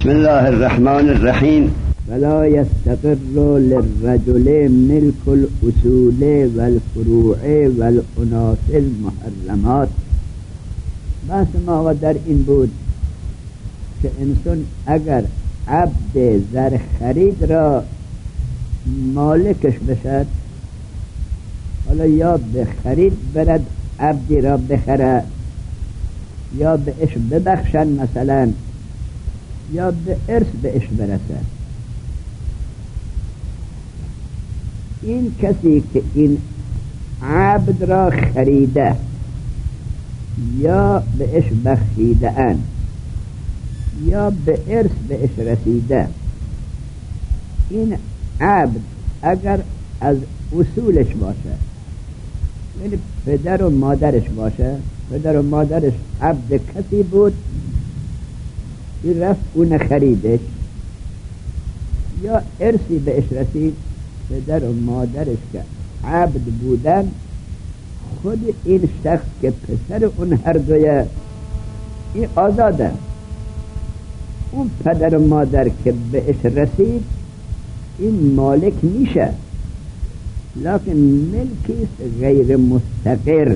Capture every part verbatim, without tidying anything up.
بسم الله الرحمن الرحیم. ولا يستقر للرجل ملك الاصول والفروع والاناث المحرمات. بحث ما در این بود که انسان اگر عبد زر خرید را مالکش بشد، حالا یا به خرید برد عبدی را بخره، یا به اش ببخشن مثلا، یا به ارث به اش برسد. این کسی که این عبد را خریده یا به اش بخشیده اند یا به ارث به اش رسیده، این عبد اگر از اصولش باشه، یعنی پدر و مادرش باشه، پدر و مادرش عبد کسی بود، این رفت اون خریدش، یا ارثی بهش رسید، پدر و مادرش که عبد بودن، خود این شخص که پسر اون هر دوی این آزاده، اون پدر و مادر که بهش رسید این مالک میشه، لکن ملکی غیر مستقر.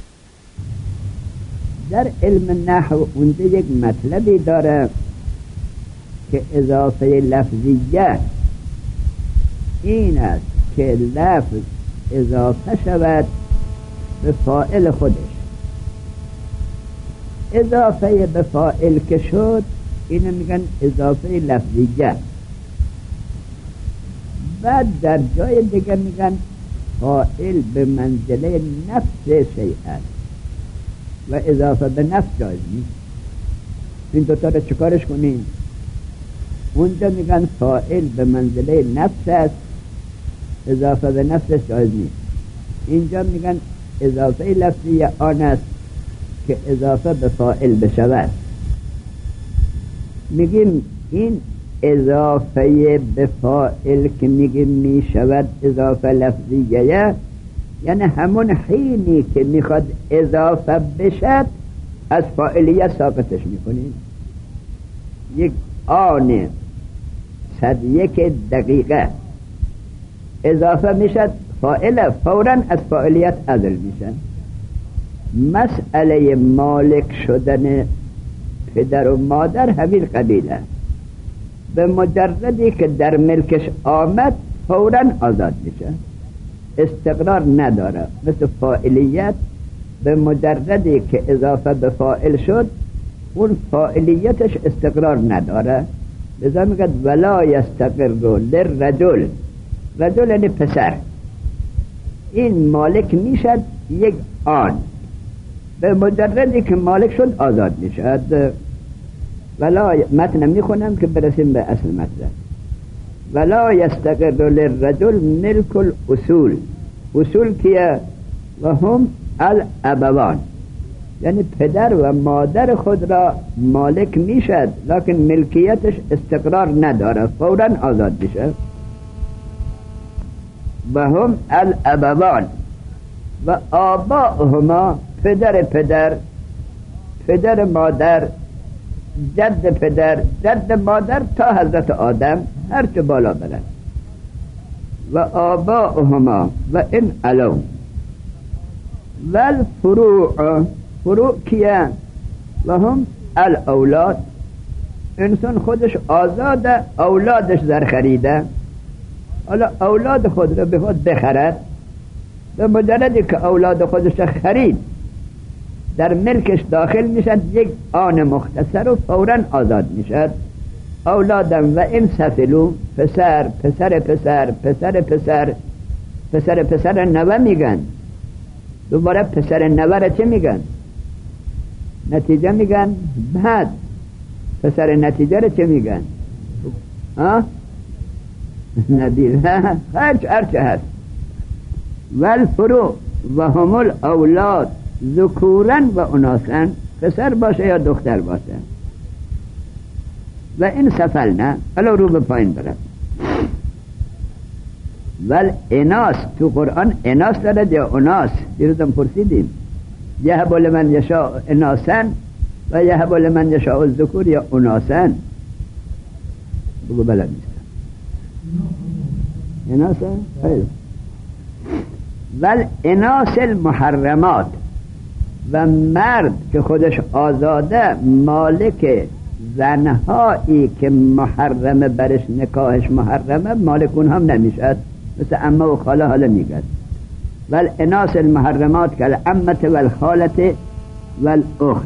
در علم نحو اونجا یک مطلبی داره که اضافه لفظیه این است که لفظ اضافه شود به فاعل خودش. اضافه به فاعل که شد اینو میگن اضافه لفظیه. بعد در جای دیگه میگن فاعل به منزله نفس شیء است و اضافه به نفس جایز نیست. این دوتا رو چکارش کنیم؟ اونجا میگن فاعل به منزله نفس است، اضافه به نفسش جایز نیست. اینجا میگن اضافه لفظی آن است که اضافه به فاعل بشود. میگیم این اضافه به فاعل که میگیم میشود اضافه لفظیه، یعنی همون حینی که میخواد اضافه بشد از فاعلیت ساقطش میکنیم. یک آن صد یک دقیقه اضافه میشد، فاعل فوراً از فاعلیت عزل میشن. مسئله مالک شدن پدر و مادر همین قبیله، به مجردی که در ملکش آمد فوراً آزاد میشه، استقرار نداره. مثل فاعلیت، به مجردی که اضافه به فاعل شد اون فاعلیتش استقرار نداره، لذا میگه ولا یستقر للرجل. رجل یعنی پسر، این مالک میشد یک آن، به مجردی که مالک شد آزاد میشد. ولا متن میخونم که برسیم به اصل مطلب. ولا یستقر للرجل ملک الاصول. اصول کیه؟ و هم الابوان، یعنی پدر و مادر خود را مالک میشد، لکن ملکیتش استقرار نداره، فوراً آزاد میشه. و هم الابوان و آباؤهما، پدر پدر، پدر مادر، جد پدر، جد مادر تا حضرت آدم هرچه بالا برن. و آباؤهما و این علو و الفروع. فروع کیه؟ و هم الاولاد. انسان خودش آزاده، اولادش زر خریده، حالا اولاد خود را به خود بخرد، به مجردی که اولاد خودش خرید در ملکش داخل میشد، یک آن مختصر و فوراً آزاد میشد. اولادم و این سفلو، پسر پسر پسر پسر پسر پسر پسر نوه میگن. دوباره پسر نوه را چه میگن؟ نتیجه میگن. بعد پسر نتیجه را چه میگن؟ ها؟ ندید هرچه هرچه هست. والفروع و هم الاولاد ذکورن و اناثن، پسر باشه یا دختر باشه. و این سفل نه، الان رو به پایین برد. ول اناس، تو قرآن اناس دارد یا اناس؟ دیروزم پرسیدیم. یهب لمن یشاء اناسن و یهب لمن یشاء الذکور یا اناسن. بگو بلد نیستم. اناسه خیلی ول اناس المحرمات، و مرد که خودش آزاده مالک زنهایی که محرمه برش نکاحش محرمه مالک اون هم نمیشد، مثل عمه و خاله. حالا میگد ول اناس المحرمات که العمت و الخالت و الاخت.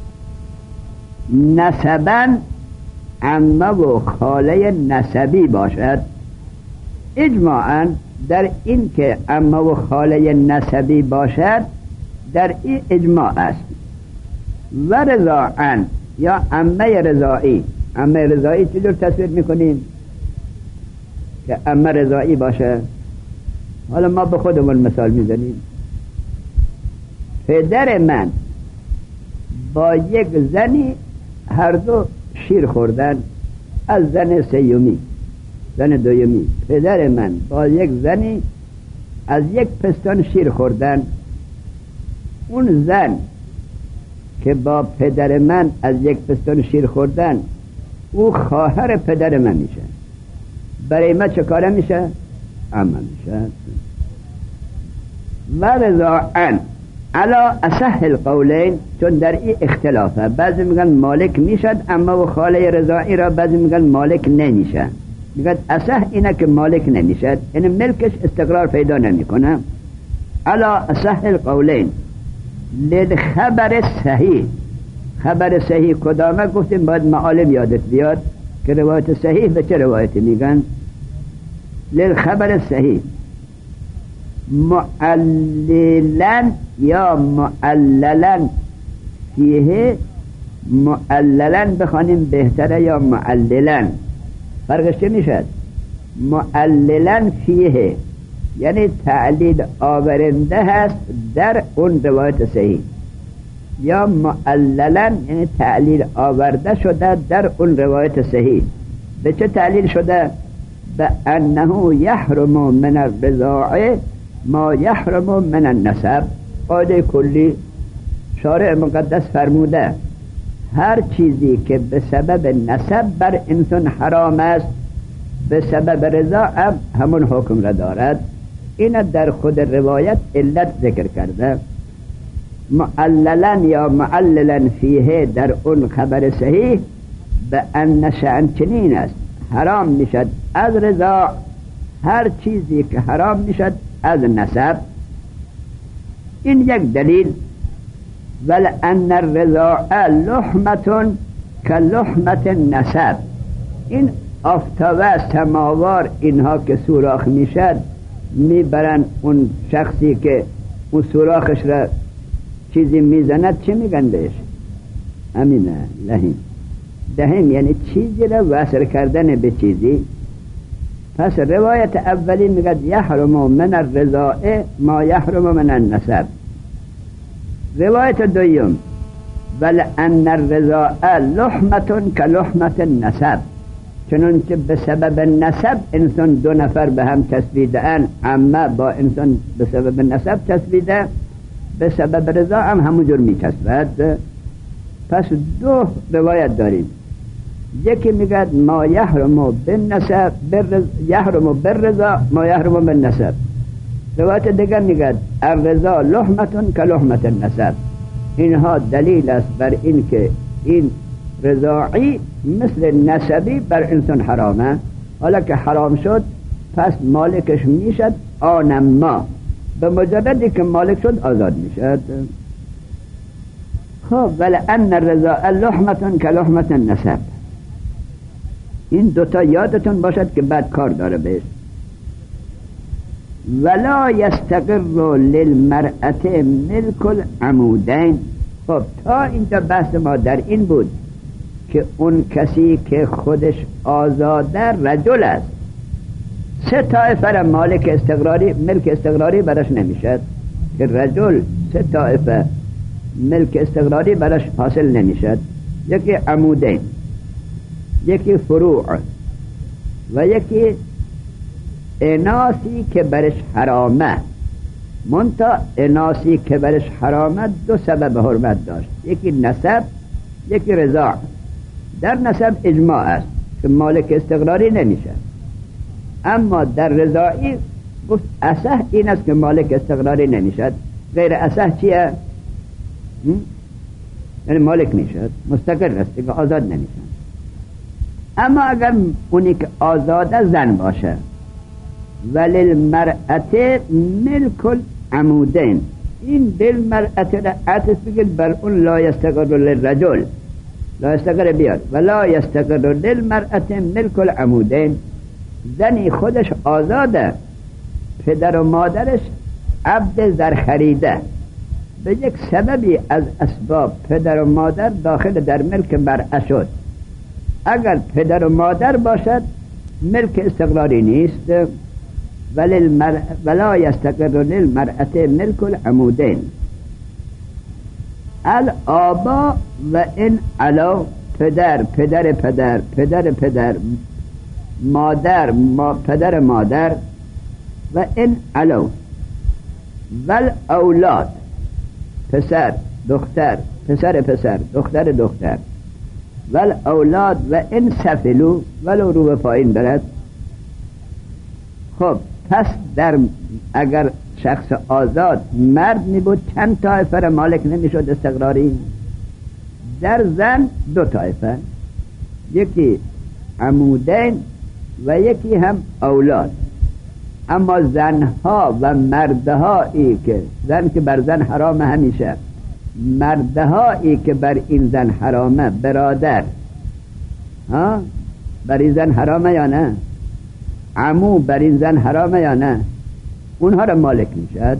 نسبا عمه و خاله نسبی باشد، اجماعا در این که عمه و خاله نسبی باشد در این اجماع است. و رضاعا یا عمه رضاعی. عمه رضاعی چجور تصویر میکنیم که عمه رضاعی باشه؟ حالا ما به خودمون مثال میزنیم. پدر من با یک زنی هر دو شیر خوردن از زن سیومی، زن دویمی. پدر من با یک زنی از یک پستان شیر خوردن. اون زن که با پدر من از یک پستان شیر خوردن او خواهر پدر من میشه. برای ما چه کاره میشه؟ عمه میشه. و رضاعا علا اصح القولین، چون در این اختلافه. بعضی میگن مالک میشد عمه و خاله رضاعی را، بعضی میگن مالک نمیشه. میگن اصح اینه که مالک نمیشد، یعنی ملکش استقرار پیدا نمیکنه. علا اصح القولین للخبر صحیح. خبر صحیح کدامه؟ گفتیم باید معالم یادت بیاد که روایت صحیح به چه روایتی میگن. للخبر صحیح معللن یا معللن فیه. معللن بخوانیم بهتره یا معللن؟ فرقش چه میشد؟ معللن فیه یعنی تعلیل آورنده هست در اون روایت صحیح، یا معللن یعنی تعلیل آورده شده در اون روایت صحیح. به چه تعلیل شده؟ به انه یحرم من الرضاعه ما یحرم من النسب. قاعده کلی شارع مقدس فرموده هر چیزی که به سبب نسب بر انسان حرام است به سبب رضاع هم همون حکم را دارد. این در خود روایت علت ذکر کرده. معللن یا معللن فیه در اون خبر صحیح به ان شأن چنین است، حرام میشد از رضاع هر چیزی که حرام میشد از نسب. این یک دلیل. ول ان الرضاع لحمة کلحمة النسب. این آفتابه سماوار اینها که سوراخ میشد میبرن اون شخصی که اون سوراخش را چیزی میزند چه میگن بهش؟ همینه لحیم. دهیم یعنی چیزی را وصل کردن به چیزی. پس روایت اولی میگد یحرم من الرضاع ما یحرم من النسب. روایت دوم ول ان الرضاع لحمة کلحمة النسب، چنانچه به سبب نسب انسان دو نفر به هم چسبیده ان، عمه با انسان به سبب نسب چسبیده، به سبب رضا هم همونجور می چسبد. پس دو روایت داریم. یکی میگه ما یحرم بالنسب یحرم بالرضا ما یحرم بالنسب. روایت دیگر میگه الرضا لحمة کلحمة النسب. اینها دلیل است بر این که این رضاعی مثل نسبی بر انسان حرامه. حالا که حرام شد پس مالکش میشد آن ما، به مجردی که مالک شد آزاد میشد. خب ولی ان الرضاع لحمة کلحمة النسب. این دوتا یادتون باشد که بعد کار داره بهش. ولا یستقر للمرأة ملک العمودین. خب تا اینجا بحث ما در این بود که اون کسی که خودش آزاده رجل است، سه طایفه را مالک استقراری ملک استقراری برش نمیشد. که رجل سه طایفه ملک استقراری برش حاصل نمیشد. یکی عمودین، یکی فروع و یکی اناسی که برش حرامه. منتا اناسی که برش حرامه دو سبب حرمت داشت، یکی نسب یکی رضاع. در نسب اجماع است که مالک استقراری نمیشه. اما در رضاعی گفت اصح این است که مالک استقراری نمیشد. غیر اصح چیه؟ یعنی مالک میشد، مستقر است که آزاد نمیشن. اما اگر اونی که آزاده زن باشه، ولی المرأت ملک العمودین، این بالمرأت را عطف بگید بر اون لا یستقر للرجل، لا یستقر بیاد و لا یستقر للمرأت ملک العمودین. زنی خودش آزاده، پدر و مادرش عبد زر خریده، به یک سببی از اسباب پدر و مادر داخل در ملک مرأة شد. اگر پدر و مادر باشد ملک استقراری نیست. ولی المر... ولا یستقر للمرأة ملک العمودین. الآبا و این علا، پدر پدر پدر پدر پدر مادر ما پدر مادر و این علا ول اولاد، پسر دختر پسر پسر دختر دختر ول اولاد و این سفلو، ولو رو به پایین برد. خب پس در اگر شخص آزاد مرد می بود چند طایفه را مالک نمی شد استقراری؟ در زن دو طایفه، یکی عمودین و یکی هم اولاد. اما زنها و مردهایی که زن که بر زن حرام همیشه، مردهایی که بر این زن حرامه، برادر ها بر این زن حرامه یا نه؟ عمو بر این زن حرامه یا نه؟ اونها را مالک میشد.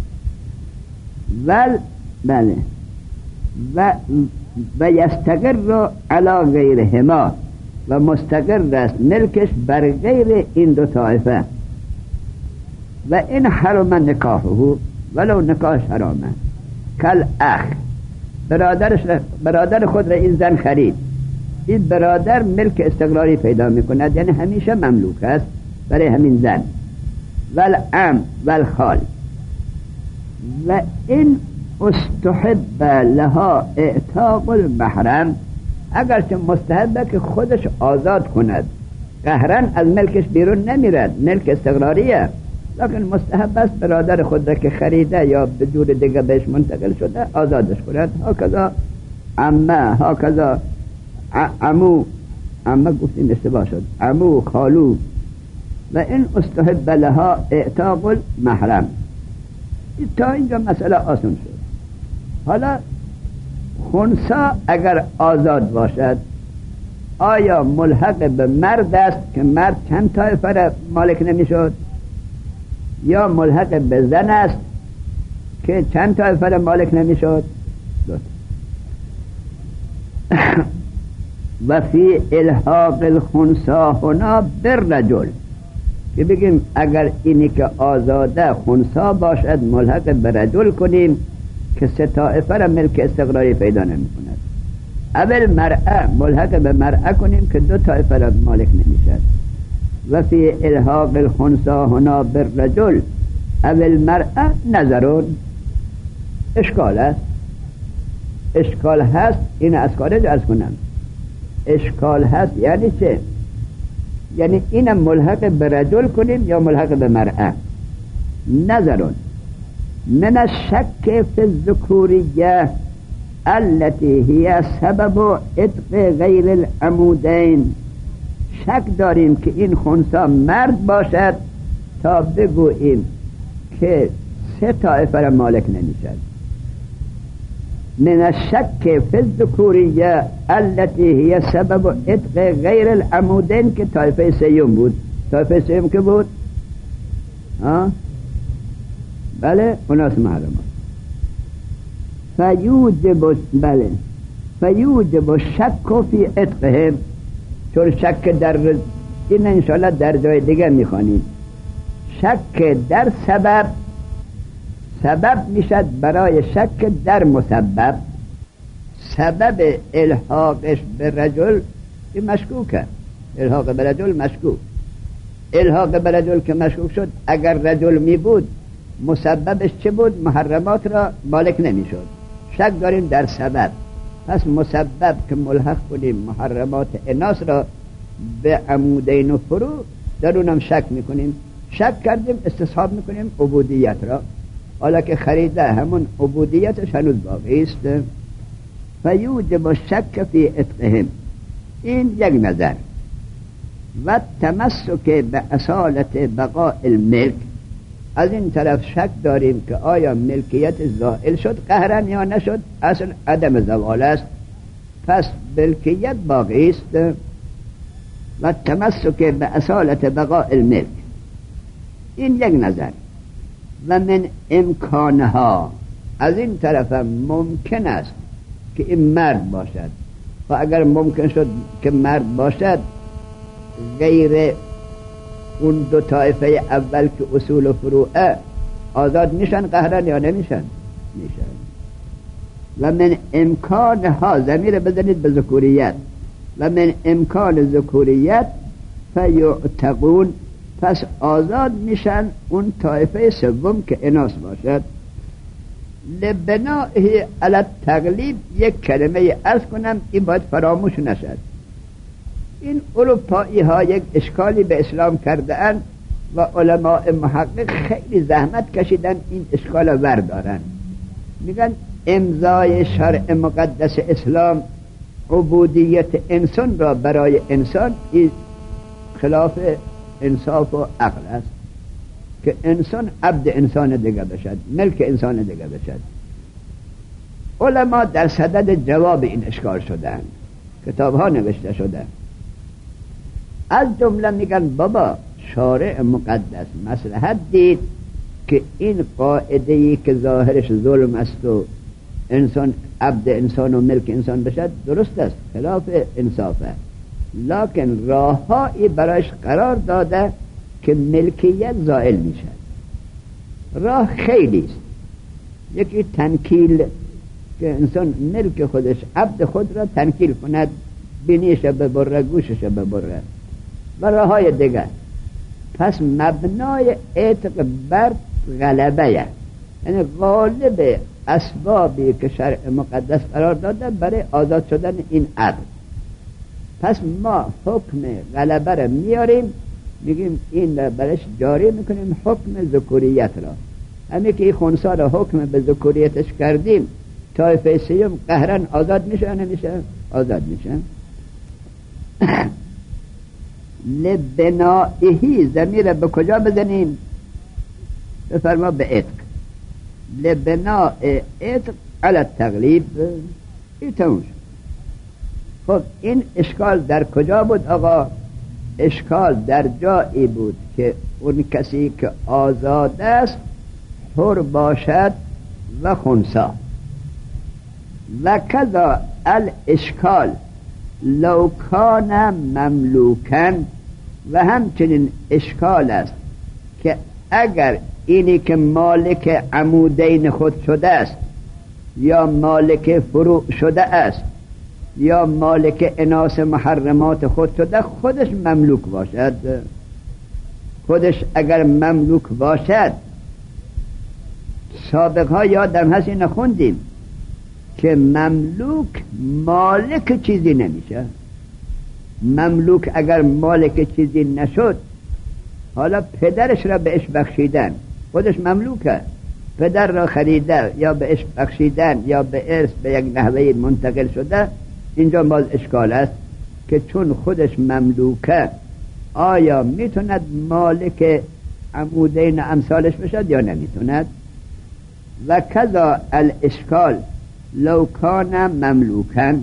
ول بله و و یستقر علی غیرهما، و مستقر است ملکش بر غیر این دو طایفه. و این حرم نکاحه، ولو نکاح حرامه. کل اخ، برادرش برادر خود را این زن خرید، این برادر ملک استقراری پیدا میکند، یعنی همیشه مملوک است برای همین زن. والعم والخال و این استحب لها اعتاق المحرم، اگرچه مستحبه که خودش آزاد کند، قهرن از ملکش بیرون نمیرد، ملک استقراریه، لکن مستحب است برادر خود را که خریده یا به جور دیگه بهش منتقل شده آزادش کند. هاکذا عمه، هاکذا عمو، عمه گفتیم اشتباه شد، عمو، خالو. و این استحب لها اعتاق المحرم. تا اینجا مسئله آسان شد. حالا خنثی اگر آزاد باشد آیا ملحق به مرد است که مرد چند طایفه را مالک نمیشد، یا ملحق به زن است که چند طایفه را مالک نمیشد؟ و فی الحاق الخنثی هنا بالرجل، که بگیم اگر اینی که آزاده خنثی باشد ملحق به رجل کنیم که سه طایفه را ملک استقراری پیدا نمی کند. اول مرأة ملحق به مرأة کنیم که دو طایفه را مالک نمیشد. و فی الحاق الخنثی هنا بالرجل اول مرأة نظرون، اشکال است، اشکال هست. این از خارج از کنم اشکال هست یعنی چه؟ یعنی اینم ملحق به رجل کنیم یا ملحق به مرأة؟ نظرون من الشک فی الذکوریه التي هي سبب عتق غیر العمودین. شک داریم که این خنثی مرد باشد تا بگوییم که سه طایفه را مالک نمیشد. من الشک فی الذکوریه التي هي سبب عتق غیر العمودین، که طایفه سیوم بود. طایفه سیوم که بود؟ ها بله، اوناس محرمات. فیوجب بله فیوجب شک فی عتقهم، چون شک در این انشاءالله در جای دیگه میخوانید. شک در سبب، سبب میشد برای شک در مسبب. سبب الحاقش به رجل که مشکوکه، الحاق به رجل مشکوک. الحاق به رجل که مشکوک شد، اگر رجل می بود مسببش چه بود؟ محرمات را مالک نمی شد. شک داریم در سبب، پس مسبب که ملحق کنیم محرمات اناس را به عمودین و فرو در اونم شک میکنیم. شک کردیم استصحاب میکنیم عبودیت را، حالا که خریده همون عبودیتش هنوز باقی است. فیوجب شک فی عتقهم، این یک نظر. و تمسک به اصالت بقاء الملک، از این طرف شک داریم که آیا ملکیت زائل شد قهرن یا نشد، اصل عدم زوال است، پس ملکیت باقی است. و تمسک به اصالت بقاء الملک، این یک نظر. و من امکانها، از این طرف ممکن است که این مرد باشد، و اگر ممکن شد که مرد باشد غیر اون دو طایفه اول که اصول و فروعه آزاد میشن قهرن یا نمیشن؟ میشن. و من امکانها، ضمیر بزنید به ذکوریت، و من امکان ذکوریت فیعتقون، پس آزاد میشن اون طایفه سوم که اناث باشد. لبنائه علی التغلیب، یک کلمه عرض کنم این باید فراموش نشد. این اروپایی ها یک اشکالی به اسلام کرده اند و علماء محقق خیلی زحمت کشیدن این اشکال وردارن. میگن امضای شرع مقدس اسلام عبودیت انسان را برای انسان، این خلاف انصاف و عقل است که انسان عبد انسان دیگه بشد، ملک انسان دیگه بشد. علما در صدد جواب این اشکال شدن، کتاب ها نوشته شده. از جمله میگن بابا شارع مقدس مصلحت دید که این قاعده ای که ظاهرش ظلم است و انسان عبد انسان و ملک انسان بشد درست است، خلاف انصافه، لکن راههایی برایش قرار داده که ملکیت زائل میشد. راه خیلی است. یکی تنکیل، که انسان ملک خودش عبد خود را تنکیل کند، بینیش ببره گوشش ببره، و راه های دیگر. پس مبنای اعتق بر غلبه، یعنی غالب اسبابی که شرع مقدس قرار داده برای آزاد شدن این عبد. پس ما حکم غلبه را میاریم، میگیم این را برش جاری میکنیم حکم ذکوریت را. همین که این خنثی را حکم به ذکوریتش کردیم، طایفه سیوم قهرن آزاد میشه نمیشه؟ آزاد میشه. لبنائهی، ضمیر به کجا بزنیم؟ بفرما به عتق. لبناء عتق علی التغلیب، این تموش. خب این اشکال در کجا بود آقا؟ اشکال در جایی بود که اون کسی که آزاد است حر باشد و خنثی. و کذا الاشکال لو کان مملوکن، و همچنین اشکال است که اگر اینی که مالک عمودین خود شده است یا مالک فروع شده است یا مالک اناث محرمات خود شده، خودش مملوک باشد. خودش اگر مملوک باشد، سابق ها یادم هست این خوندیم که مملوک مالک چیزی نمیشه. مملوک اگر مالک چیزی نشد، حالا پدرش را بهش بخشیدن، خودش مملوکه، پدر را خریده یا بهش بخشیدن یا به ارث به یک نحوه منتقل شده، اینجا باز اشکال است که چون خودش مملوکه آیا میتوند مالک عمودین امثالش بشد یا نمیتوند؟ و کذا الاشکال لو کان مملوکن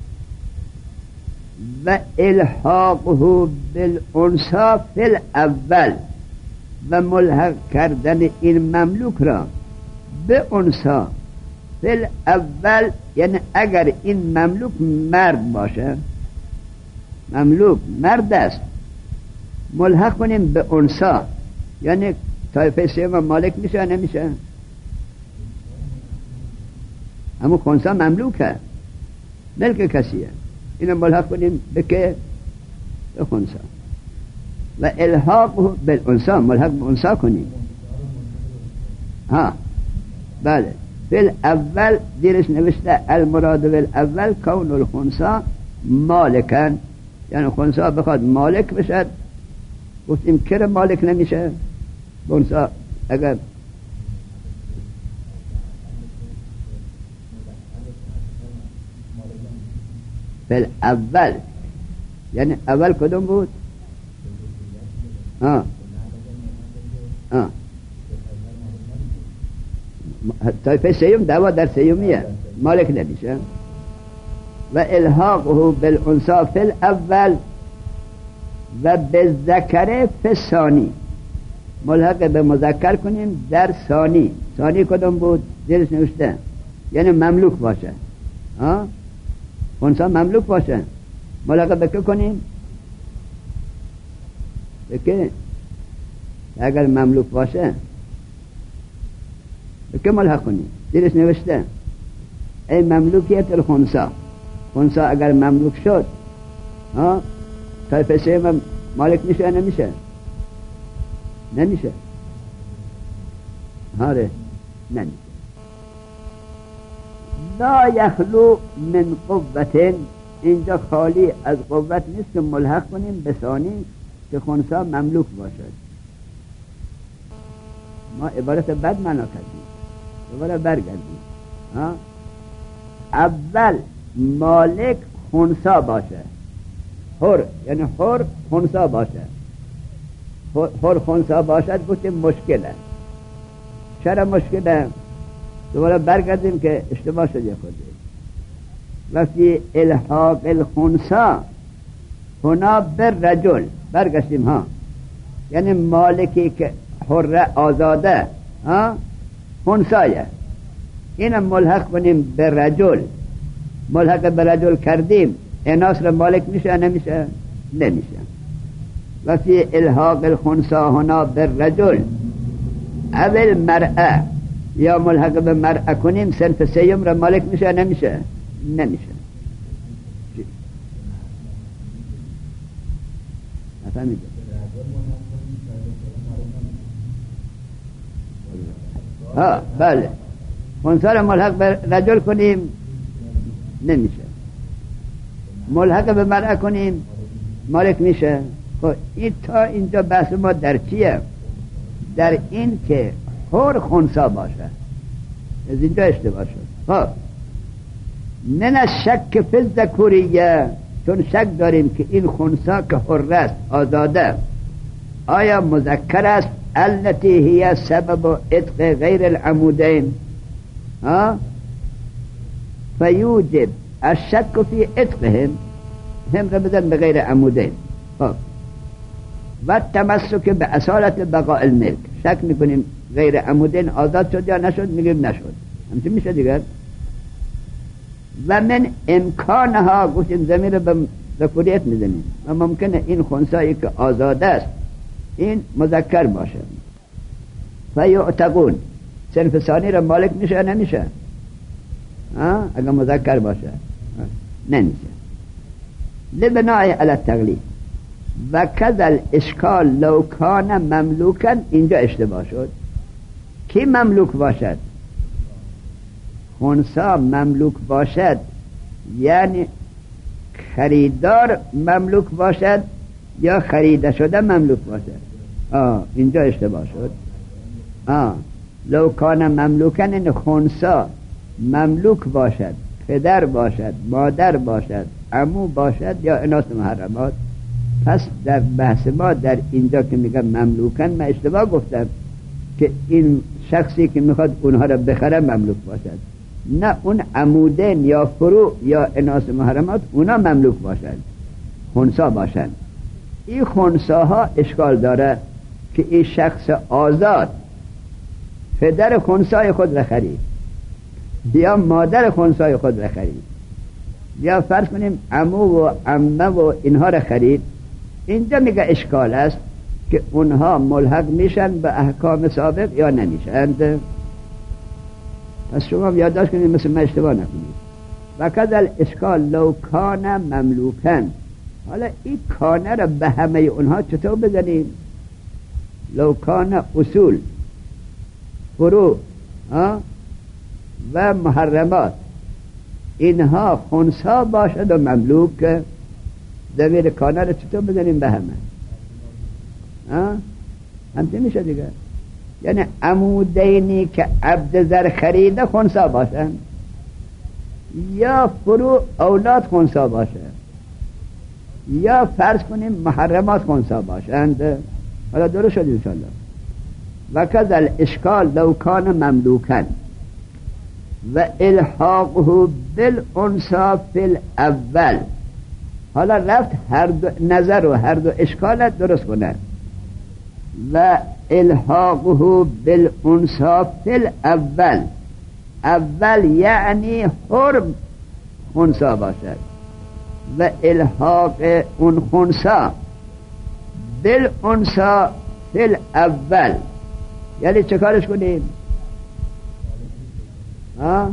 و الحاقه بالانثى فی الاول، و ملحق کردن این مملوک را به انثى فی الاول، یعنی اگر این مملوک مرد باشه، مملوک مرد است، ملحق کنیم به انثى، یعنی طایفه سیوم مالک میشه نمیشه؟ همون خنثی مملوکه، ملک کسیه، اینو ملحق کنیم به که؟ به خنثی. و الحاق بالانثى، ملحق به انثی کنیم. ها بله. فی الاول دیرش نوشته المراد بالاول کون الخنثی مالکن، یعنی خنثی بخواد مالک بشد، گفتیم که مالک نمیشه خنثی اگر فل اول، یعنی اول کدوم بود؟ آه آه طایفه سیوم دعوا در سیومیه، مالک نمیشه. و الحاقه بالانثى فی الاول و بالذکر فی الثانی، ملحق به مذکر کنیم در ثانی. ثانی کدوم بود؟ زیرش نوشته یعنی مملوک باشه. ها انثى مملوک باشه، ملحق به که کنیم؟ به که اگر مملوک باشه به که ملحق کنیم؟ زیرش نوشته ای مملوکیت الخنثى. خنثی اگر مملوک شد ها طایفه سیوم مالک میشه نمیشه؟ نمیشه. هاره نمیشه. لا یخلو من قوة، اینجا خالی از قوت نیست که ملحق کنیم به ثانی که خنثی مملوک باشد. ما عبارت بد معنا کردیم، دوباره برگردیم. ها اول مالک خنثی باشه، حر یعنی حر خنثی باشه. حر خنثی باشد گفتیم مشکله. چرا مشکله؟ دوباره برگردیم که اشتباه شد یک خودی. وقتی الحاق الخنثى هنا بر رجل، برگشتیم ها، یعنی مالکی که حر آزاده ها خنثیه، اینم ملحق کنیم به رجل، ملحق به رجل کردیم، اناث را مالک میشه نمیشه؟ نمیشه. وقتی الحاق الخنثى هنا بر رجل اول مرأه، یا ملحق به مرأه کنیم صنف سیم را مالک میشه نمیشه؟ نمیشه. نفهمیده؟ ها بله، خنثی را ملحق به رجل کنیم نمیشه، ملحق به مرأه کنیم مالک میشه. خب این تا اینجا بحث ما در چیه؟ در این که حر خنثی باشه. از اینجا اشتباه شد. خب من الشک فی الذکوریه، چون شک داریم که این خنثی که حر است آزاده آیا مذکر است؟ التي هي سبب عتق غیر العمودین، ها فیوجب الشک فی عتقهم، هم را بدن به غیر عمودین. خب و تمسک به اصالت بقاء الملک، شک میکنیم غیر عمودین آزاد شد یا نشد، میگیم نشد، همچه میشه دیگر. و من امکانها، گفتیم ضمیر به ذکوریت میزنیم، و ممکنه این خنثی که آزاد است این مذکر باشه. فیعتقون، صنف ثانی را مالک میشه نمیشه؟ ها اگر مذکر باشه نمیشه. لبناء علی التقلید و کذل اشکال لو کان مملوکن، اینجا اشتباه شد. کی مملوک باشد؟ خنثی مملوک باشد یعنی خریدار مملوک باشد یا خریده شده مملوک باشد؟ آه اینجا اشتباه شد. آه لو کان مملوکن، این خنثی مملوک باشد، پدر باشد، مادر باشد، عمو باشد یا اناث محرمات. پس در بحث ما در اینجا که میگم مملوکن، من اشتباه گفتم که این شخصی که میخواد اونها را بخره مملوک باشد، نه اون عمودین یا فروع یا اناث محرمات اونا مملوک باشد، خنثی باشن. این خنثی ها اشکال داره که این شخص آزاد پدر خنثی خود را خرید یا مادر خنثی خود را خرید یا فرض کنیم عمو و عمه و اینها را خرید، اینجا میگه اشکال است که اونها ملحق میشن به احکام سابق یا نمیشند. پس شما یادداشت کنید مثل من اشتباه نکنید. و کذل اشکال لو کان مملوکن، حالا این کانه را به همه اونها چطور بزنیم؟ لو کان اصول، فروع و محرمات اینها خنثی باشد و مملوک ضمیر کانه رو چطور بزنیم به همه؟ همچه میشه دیگه. یعنی عمودینی که عبد زر خریده خونسا باشن یا فرو اولاد خونسا باشه یا فرض کنیم محرمات خونسا باشند. حالا درست شد انشاءالله. و کذل اشکال لو کان مملوکن و الحاقه بالانثى فی الاول. حالا رفت هر دو نظر و هر دو اشکالت درست کنه. و الحاقه بالانثى فی الاول، اول یعنی حرم خنثی باشد و الحاق اون خنثی بالانثى فی الاول یعنی چه کارش کنیم؟ ها؟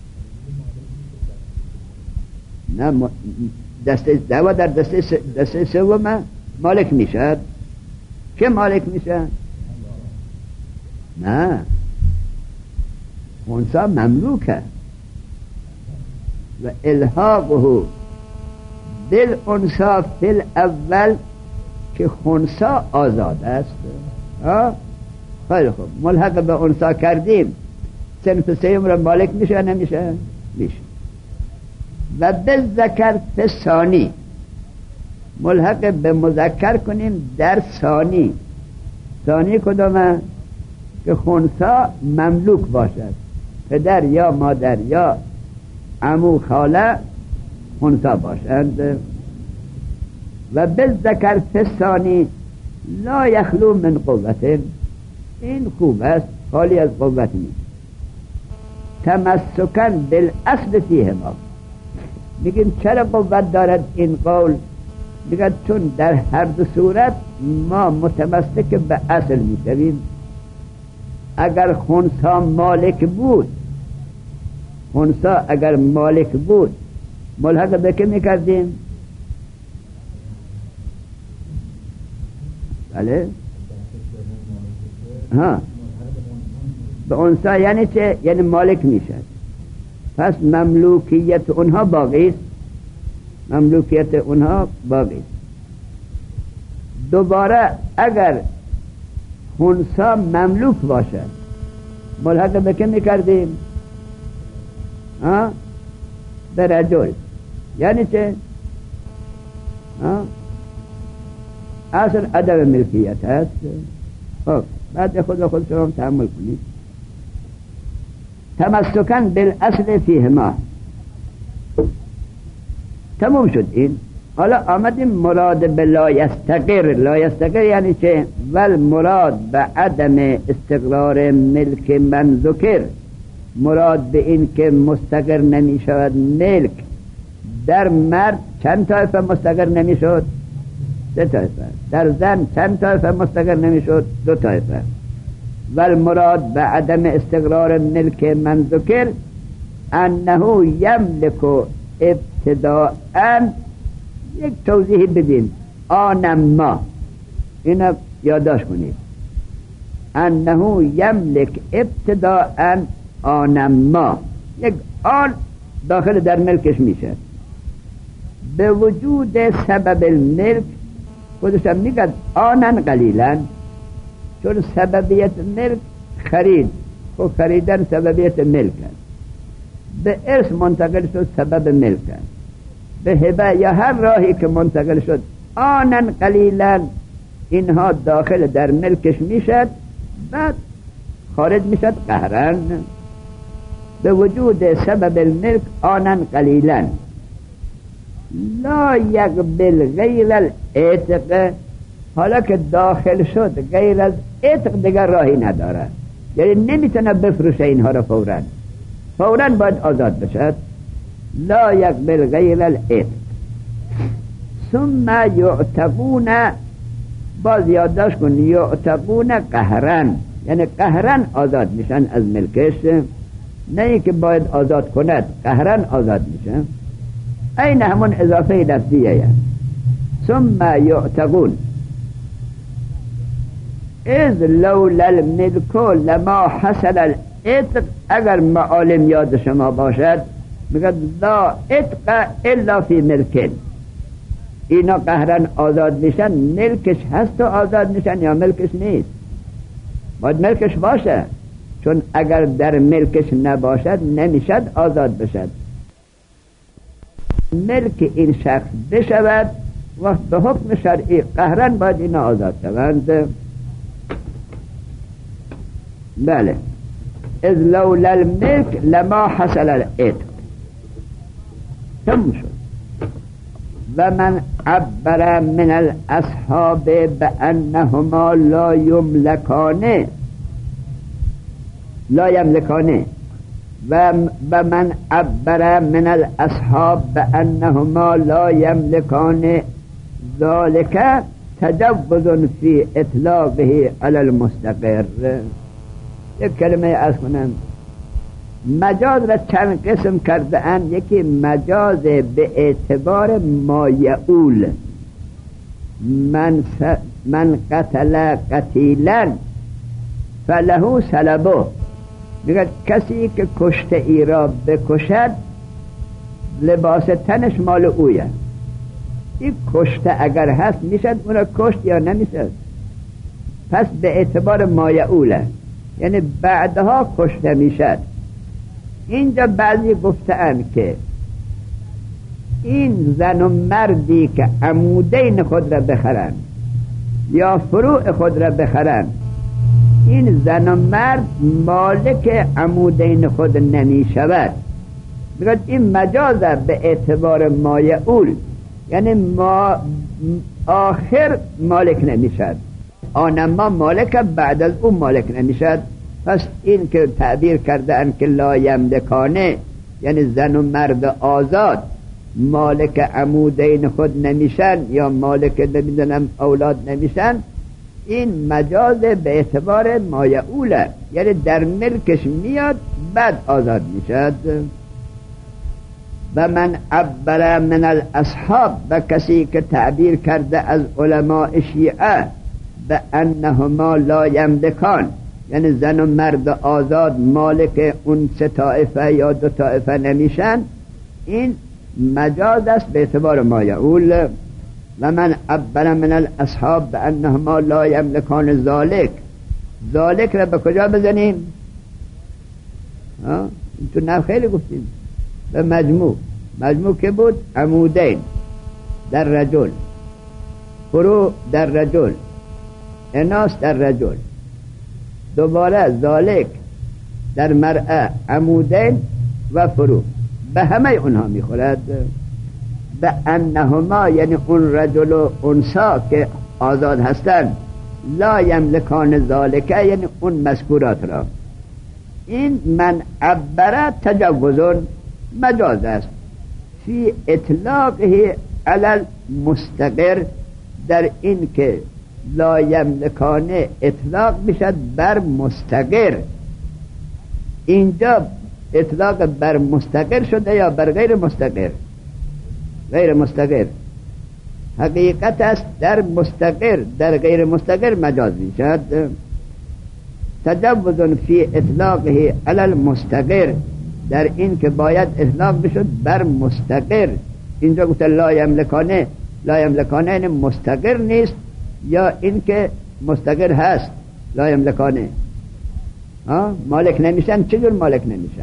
نه دسته دوا در دسته دسته سوم مالک میشد. که مالک میشه؟ نه خنثی مملوکه و الحاقه بالانثى فی الاول که خنثی آزاد است. ها خیلی خوب، ملحق به انثی کردیم، صنف سیوم را مالک میشه نمیشه؟ میشه. و بالذکر فی الثانی، ملحق به مذکر کنیم در ثانی. ثانی کدامه؟ که خنثی مملوک باشد، پدر یا مادر یا عمو خاله خنثی باشند. و بالذکر فی الثانی لا یخلو من قوت، این خوب است، خالی از قوت نیست. تمسکن بالاصل فیهما، میگیم چرا قوت دارد این قول؟ میگن چون در هر دو صورت ما متمسک به اصل میشویم. اگر خنثی مالک بود، خنثی اگر مالک بود ملحق به که میکردیم؟ بله ها، به انثی یعنی چه؟ یعنی مالک میشد. پس مملوکیت اونها باقی است، مملوکیت اونها باقی است. دوباره اگر خنثی مملوک باشد ملحق به که میکردیم؟ ها؟ به رجل. یعنی چه؟ ها؟ اصل عدم ملکیت هست. خب بعد خود خود شما تحمل کنید. تمسکن بالاصل فیهما، تموم شد این. حالا آمدیم مراد به لا یستقر. لا یستقر یعنی چه؟ ول مراد به عدم استقرار ملک من ذکر، مراد به این که مستقر نمی شود ملک در مرد چند طایفه مستقر نمی شد؟ سه طایفه. در زن چند طایفه مستقر نمی شد؟ دو طایفه. ول مراد به عدم استقرار ملک من ذکر انه یملک ابتداء. یک توضیح بدین، آنما اینو یادداشت کنید. انه یملک ابتداء آنما، یک آن داخل در ملکش میشه به وجود سبب الملک. خودش هم میگه آنن قلیلا، چون سببیت ملک خرید، خب خریدن سببیت ملک است. به ارث منتقل شد سبب ملک است، به هبه یا هر راهی که منتقل شد آنن قلیلا اینها داخل در ملکش میشد، بعد خارج میشد قهرن. به وجود سبب الملک آنن قلیلا لا یقبل غیر العتق. حالا که داخل شد غیر از عتق دیگر راهی نداره، یعنی نمیتونه بفروشه اینها را فوراً، فوراً باید آزاد بشد. لا یقبل غیر العتق. ثم یعتقون، باز یادداشت کن، یعتقون قهرن، یعنی قهرن آزاد میشن از ملکش، نه اینکه باید آزاد کند، قهرن آزاد میشن. این همون اضافه لفظیه یعنی. ثم یعتقون اذ لولا الملک لما حصل العتق. اگر معالم یاد شما باشد میگه لا عتق الا فی ملکن، اینا قهرن آزاد میشن، ملکش هست و آزاد میشن یا ملکش نیست؟ باید ملکش باشه، چون اگر در ملکش نباشد نمیشد آزاد بشد. ملک این شخص بشود و به حکم شرعی قهرن باید اینا آزاد شوند. بله، اذ لولا الملک لما حصل العتق. تموم شد. و من عبر من الاصحاب بانهما لا یملکانه لا یملکانه و من عبر من الاصحاب بانهما لا یملکان ذلك تجوز فی اطلاقه علی المستقر. یک کلمه از کنم، مجاز را چند قسم کرده اند. یکی مجاز به اعتبار ما یعول، من, من قتل قتیلا فله سلبه، میگه کسی که کشته ای را بکشد لباس تنش مال اویه. این کشته اگر هست میشد اون را کشت یا نمیشد؟ پس به اعتبار ما یعوله، یعنی بعدها کشته میشد. اینجا بعضی گفتند که این زن و مردی که عمودین خود را بخرند یا فروع خود را بخرند، این زن و مرد مالک عمودین خود نمی شود. بگید این مجازه به اعتبار ما یعول، یعنی ما آخر مالک نمی شد، آنما مالک بعد از اون مالک نمی شد. پس این که تعبیر کردن که لا یملکانه، یعنی زن و مرد آزاد مالک عمودین خود نمیشن یا مالک نمیدونم اولاد نمیشن، این مجاز به اعتبار ما یعوله، یعنی در ملکش میاد بعد آزاد میشد. و من عبر من الاصحاب، و کسی که تعبیر کرده از علماء شیعه به انهما لا یملکان، یعنی زن و مرد آزاد مالک اون سه طائفه یا دو طائفه نمیشن، این مجاز است به اعتبار ما یعول. و من عبر من الاصحاب به انهما لا یملکان ذالک، ذالک را به کجا بزنیم؟ تو نه خیلی گفتیم به مجموع. مجموع که بود؟ عمودین در رجل، فرو در رجل، اناس در رجل، دوباره ذالک در مرأة، عمودین و فرو، به همه اونها میخورد. به انهما یعنی اون رجل و انسا که آزاد هستند، لا یملکان ذالک یعنی اون مذکورات را. این من عبر تجوزون مجاز است فی اطلاقه علی المستقر، در این که لا یملکانه اطلاق میشد بر مستقر. اینجا اطلاق بر مستقر شده یا بر غیر مستقر؟ غیر مستقر. حقیقت است در مستقر، در غیر مستقر مجاز میشد. تجوز فی اطلاقه علی المستقر، در این که باید اطلاق بشد بر مستقر. اینجا گفت لا یملکانه، لا یملکانه این مستقر نیست یا این که مستقر هست لا یملکانه. ها مالک نمیشن. چجور مالک نمیشن؟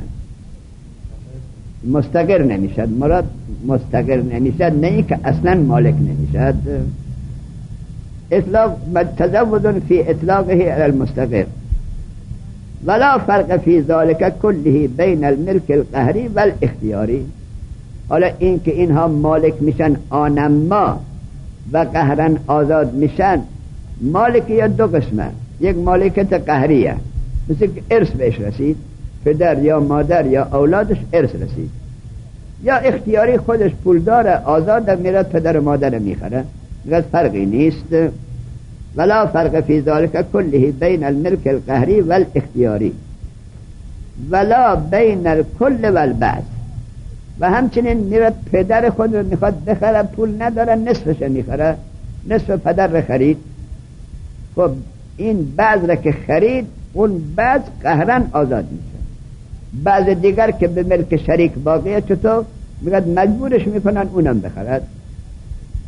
مستقر نمیشد. مراد مستقر نمیشد، نه ای که اصلا مالک نمیشد. اطلاق تزود فی اطلاقه علی المستقر ولا فرق فی ذلك كله بین الملک القهری و الاختیاری. حالا این که اینها مالک میشن آنما و قهرن آزاد میشن، مالک یا دو قسمه، یک مالکت قهریه، مثل که ارث بهش رسید، پدر یا مادر یا اولادش ارث رسید، یا اختیاری خودش پول داره آزاد میرد پدر و مادر میخره، اینقدر فرقی نیست. ولا فرق فی ذلك كله بین الملک القهری و الاختیاری ولا بین الکل و البعض. و همچنین میرد پدر خود رو میخواد بخره، پول نداره، نصفش میخره، نصف پدر رو خرید. خب این بعض را که خرید، اون بعض قهرن آزاد میشه. بعض دیگر که به ملک شریک باقیه چطور؟ میگه مجبورش میکنن اونم بخرد.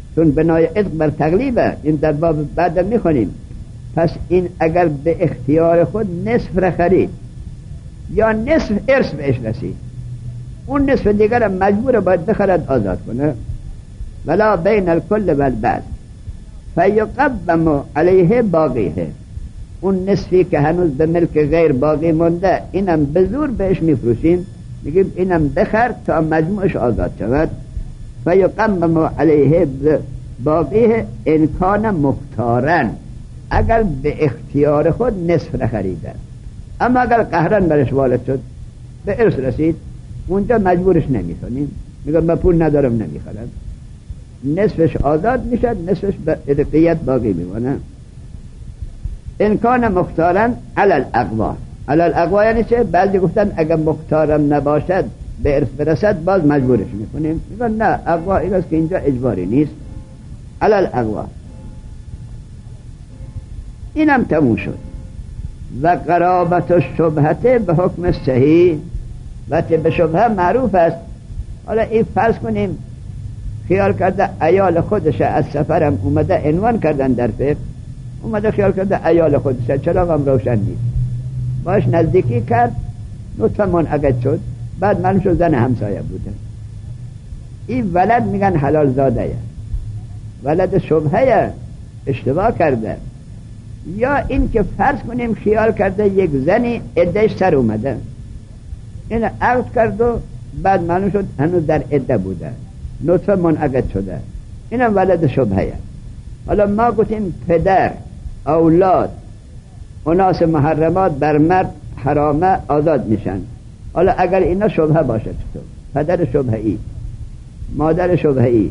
چون بنای عتق بر تقلیبه، این در باب بعد میخونیم. پس این اگر به اختیار خود نصف را خرید یا نصف ارث بهش رسید، اون نصف دیگر مجبور باید بخرد آزاد کنه. ولا بین الکل و البعض فیقبم علیه باقیه، اون نصفی که هنوز به ملک غیر باقی مونده اینم به زور بهش میفروشیم، میگیم اینم بخر تا مجموعش آزاد شود. فیقبم علیه باقیه ان کان مختارن، اگر به اختیار خود نصف نخریدن. اما اگر قهرن برش وارد شد به ارث رسید، اونجا مجبورش نمیکنیم، میگم من پول ندارم نمیخرم، نصفش آزاد میشد، نصفش به ارقیت باقی میمونه. ان کان مختارن علی الاقوا، علی الاقوا یعنی چه؟ بعضی گفتن اگر مختارم نباشد به ارث برسد باز مجبورش میکنیم، میگن نه اقوا این است که اینجا اجباری نیست، علی الاقوا. اینم تموم شد. و قرابت الشبهه به حکم صحیح، و به شبهه معروف است. حالا این فرض کنیم خیال کرده ایال خودشه از سفرم اومده، عنوان کردن در فقه، اومده خیال کرده ایال خودشه، چراغم روشن نیست، باش نزدیکی کرد، نطفه منعقد شد، بعد معلوم شد زن همسایه بوده. این ولد میگن حلال زاده، ولد شبهه، اشتباه کرده. یا این که فرض کنیم خیال کرده یک زنی عدهش سر اومده، این عقد کرد و بعد معلوم شد هنوز در عده بوده، نطفه منعقد شده، اینم ولد شبهه. حالا ما گفتیم پدر، اولاد، اناس محرمات بر مرد حرامه آزاد میشن. حالا اگر اینا شبهه باشه، چطور؟ پدر شبهه‌ای، مادر شبهه‌ای،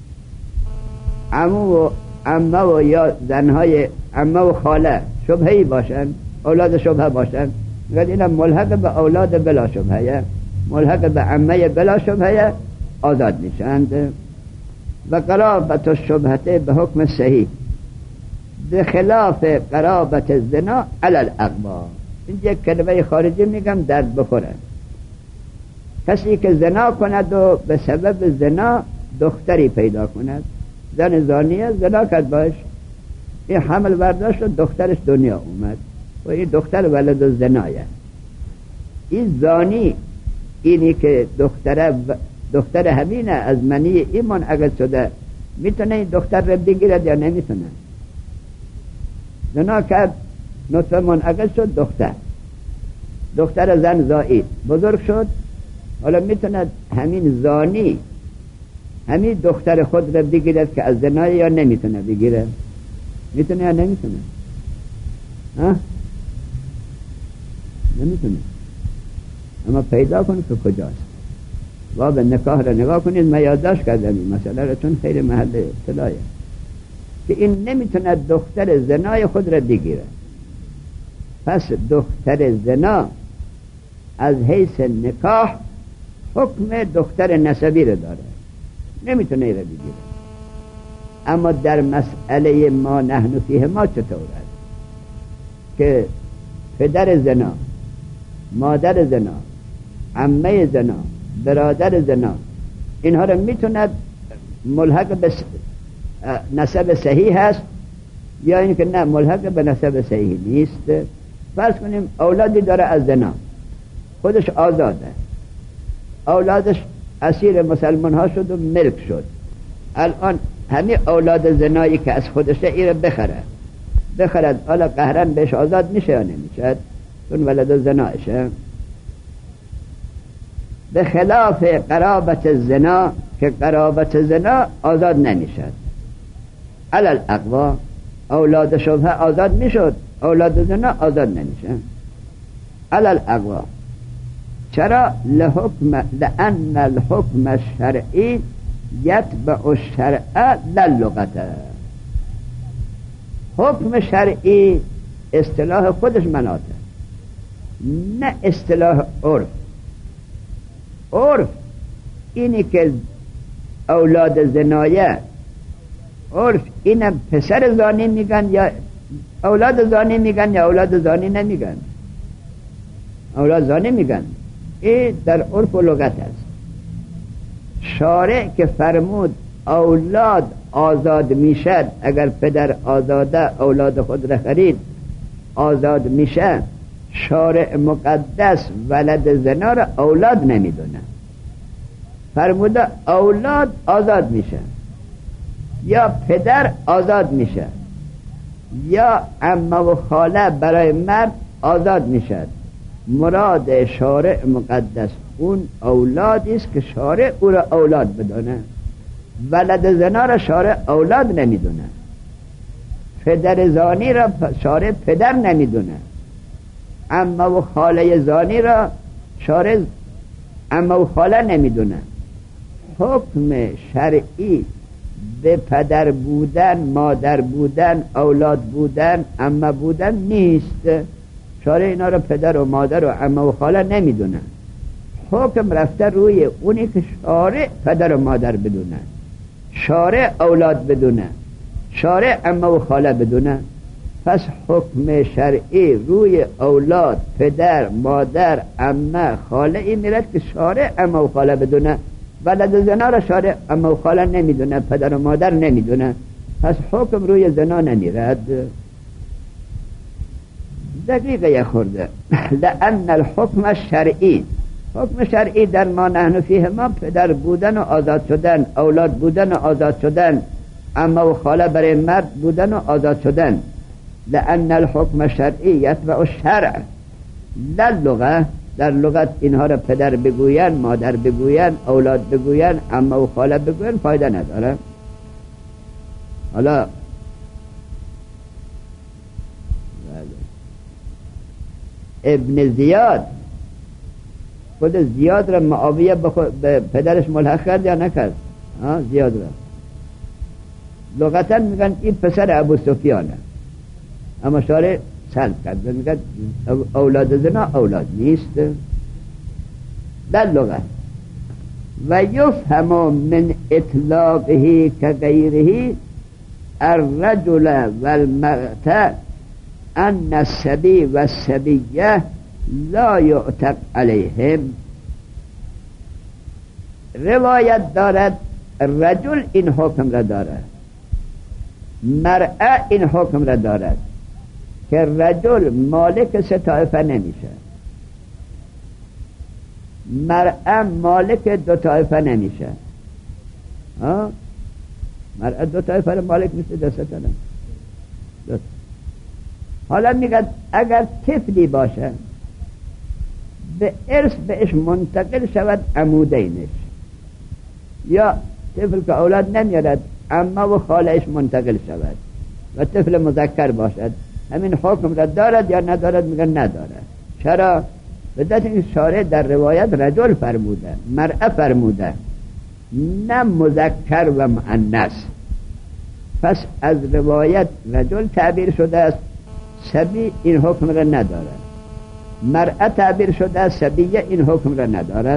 عمو و عمه و یا زنهای عمه و خاله شبهه‌ای باشن، اولاد شبهه باشن، میگن اینا ملحق به اولاد بلا شبهه، ملحق به عمه بلا شبهه، آزاد میشند. و قرابت الشبهه به حکم صحیح به خلاف قرابت زنا علی الاقوا. این یک کلمه خارجی میگم درد بخوره. کسی که زنا کند و به سبب زنا دختری پیدا کند، زن زانیه زنا کرد باش، این حمل برداشت و دخترش دنیا اومد و این دختر ولد زنایه. این زانی، اینی که دختر دختر همینه از منی این منعقد شده، میتونه این دختر رو بگیرد یا نمیتونه؟ زنا کرد، نطفه منعقد شد، دختر دختر زن زائید بزرگ شد، حالا میتونه همین زانی همین دختر خود رو بگیرد که از زنای، یا نمیتونه بگیره؟ میتونه یا نمیتونه؟ ها؟ نمیتونه. اما پیدا کن که کجاست. باب نکاح را نگاه کنید، من یادداشت کردم این مسئله را چون خیلی محل اطلاعه، که این نمیتونه دختر زنای خود را بگیره. پس دختر زنا از حیث نکاح حکم دختر نسبی را داره، نمیتونه ایره بگیره. اما در مسئله ما نحن فیه ما چطور است که پدر زنا، مادر زنا، عمه زنا، برادر زنا، اینها را میتونه ملحق به نسب صحیح هست یا اینکه نه ملحق به نسب صحیح نیست. فرض کنیم اولادی داره از زنا، خودش آزاده، اولادش اسیر مسلمان ها شد و ملک شد، الان همین اولاد زنایی که از خودشه ایره بخره بخرد، حالا قهرن بهش آزاد میشه یا نمیشه؟ چون ولد زنایشه. به خلاف قرابت زنا که قرابت زنا آزاد نمیشد. علی الاقوا اولاد شبهه آزاد میشد، اولاد زنا آزاد نمیشه. علی الاقوا. چرا؟ لحکم لان الحکم الشرعی یتبع الشرع لا لغت. حکم شرعی اصطلاح خودش مناطه، نه اصطلاح عرف. عرف اینی که اولاد زنایه، عرف اینم پسر زانی میگن یا اولاد زانی میگن یا اولاد زانی نمیگن؟ اولاد زانی میگن. این در عرف و لغت است. شارع که فرمود اولاد آزاد میشد، اگر پدر آزاده اولاد خود را خرید آزاد میشه، شارع مقدس ولد زنا را اولاد نمیدونه، فرموده اولاد آزاد میشه، یا پدر آزاد میشه، یا عمه و خاله برای مرد آزاد میشد. مراد شارع مقدس اون اولادی است که شارع او را اولاد بدونه. ولد زنا را شارع اولاد نمیدونه، پدر زانی را شارع پدر نمیدونه، عمه و خاله زانی را شارع عمه و خاله نمیدونه. حکم شرعی به پدر بودن، مادر بودن، اولاد بودن، عمه بودن نیست. شارع اینا را پدر و مادر و عمه و خاله نمیدونه. حکم رفته روی اونی که شارع پدر و مادر بدونه، شارع اولاد بدونه، شارع عمه و خاله بدونه. پس حکم شرعی روی اولاد، پدر، مادر، عمه، خاله این میرد که شارع عمه و خاله بدونه. ولد زنا را شارع عمه و خاله نمیدونه، پدر و مادر نمیدونه، پس حکم روی زنا نمیرد. دقیقه یه خورده. لأن الحکم الشرعی، حکم شرعی در ما نحن فیه ما پدر بودن و آزاد شدن، اولاد بودن و آزاد شدن، عمه و خاله برای مرد بودن و آزاد شدن. لأن الحکم الشرعی یتبع الشرع لا اللغة. در لغت اینها را پدر بگوین، مادر بگوین، اولاد بگوین، عمه و خاله بگوین فایده نداره. حالا ابن زیاد، خود زیاد را معاویه به پدرش ملحق کرد یا نکرد؟ زیاد را لغتا میگن این پسر ابو سفیانه، اما شارع سلب کرد، میگن اولاد زنا اولاد نیست در لغت. و یفهم من اطلاقه كغیره الرجل والمرأة ان الصبی و الصبیه لا یعتق علیهم. روایت دارد رجل این حکم را دارد، مرأة این حکم را دارد که رجل مالک سه طایفه نمیشه، مرأة مالک دو طایفه نمیشه. ها مرأة دو طایفه مالک میشه، دو سه تا. حالا میگه اگر طفلی باشه به ارث بهش منتقل شود عمودینش، یا طفل که اولاد نمیارد عمه و خالهش منتقل شود و طفل مذکر باشد، همین حکم را دارد یا ندارد؟ میگن ندارد. چرا؟ به دلیل این شارع در روایت رجل فرموده، مرأة فرموده، نه مذکر و مؤنث. پس از روایت رجل تعبیر شده است، صبی این حکم را ندارد. مرأة تعبیر شده است، صبیه این حکم را ندارد.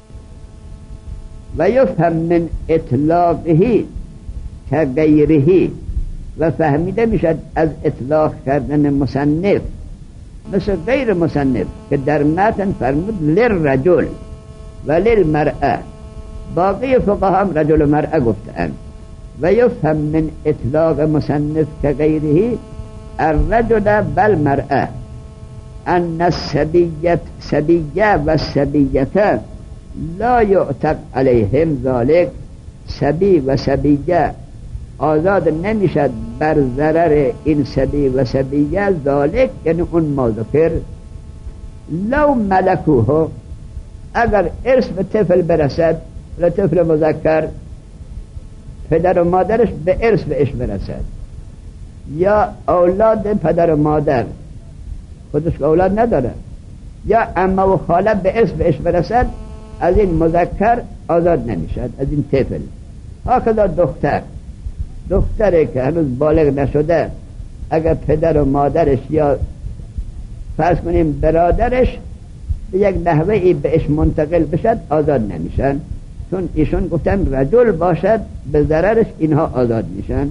و یفهم من اطلاقه كغیره، و فهمیده میشد از اطلاق کردن مصنف مثل غیر مصنف که در متن فرمود للرجل و للمرأة، باقی فقها هم رجل و مرأة گفتند. و یفهم من اطلاق مصنف كغیره الرجل والمرأة ان الصبیة صبیه و الصبیة لا یعتق علیهم ذلك. صبی و صبیه آزاد نمیشد بر ضرر این صبی و صبیه، ذالک یعنی اون مذکر. لو ملکوه، اگر ارث به طفل برسد، طفل مذکر پدر و مادرش به ارث بهش برسد، یا اولاد پدر و مادر خودش که اولاد نداره، یا عمه و خاله به ارث بهش برسد، از این مذکر آزاد نمیشد، از این طفل. هاکذا دختر، دختری که هنوز بالغ نشده اگر پدر و مادرش یا فرض کنیم برادرش به یک نحوه ای بهش منتقل بشد آزاد نمیشن، چون ایشون گفتن رجل باشد به ضررش اینها آزاد میشن.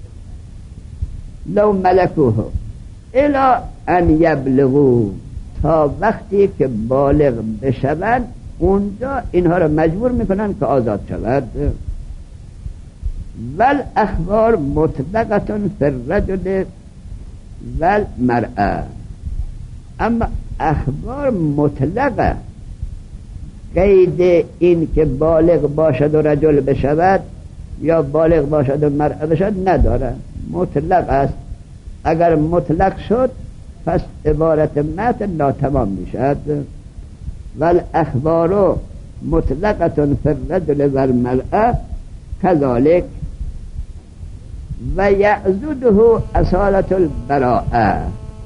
لو ملکوه الا ان یبلغو، تا وقتی که بالغ بشوند اونجا اینها را مجبور میکنن که آزاد شود. والاخبار مطلقه فی الرجل والمرأه، اما اخبار مطلقه قید این که بالغ باشد و رجل بشود یا بالغ باشد و مرأه بشد نداره، مطلق است. اگر مطلق شد پس عبارت متن ناتمام میشد. والاخبار مطلقه فی الرجل والمرأه كذلك و یعضده اصالة البراءه،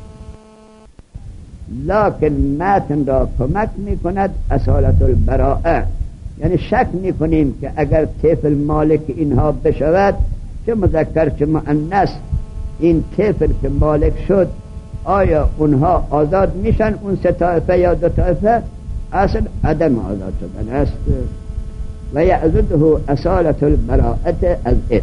لکن متن را کمک میکند اصالة البراءه، یعنی شک میکنیم که اگر طفل مالک اینها بشود، چه مذکر چه مؤنث، این طفل که مالک شد آیا اونها آزاد میشن؟ اون سه طایفه یا دو طایفه اصل عدم آزاد شدن است. و یعضده اصالة البراءه از عتق.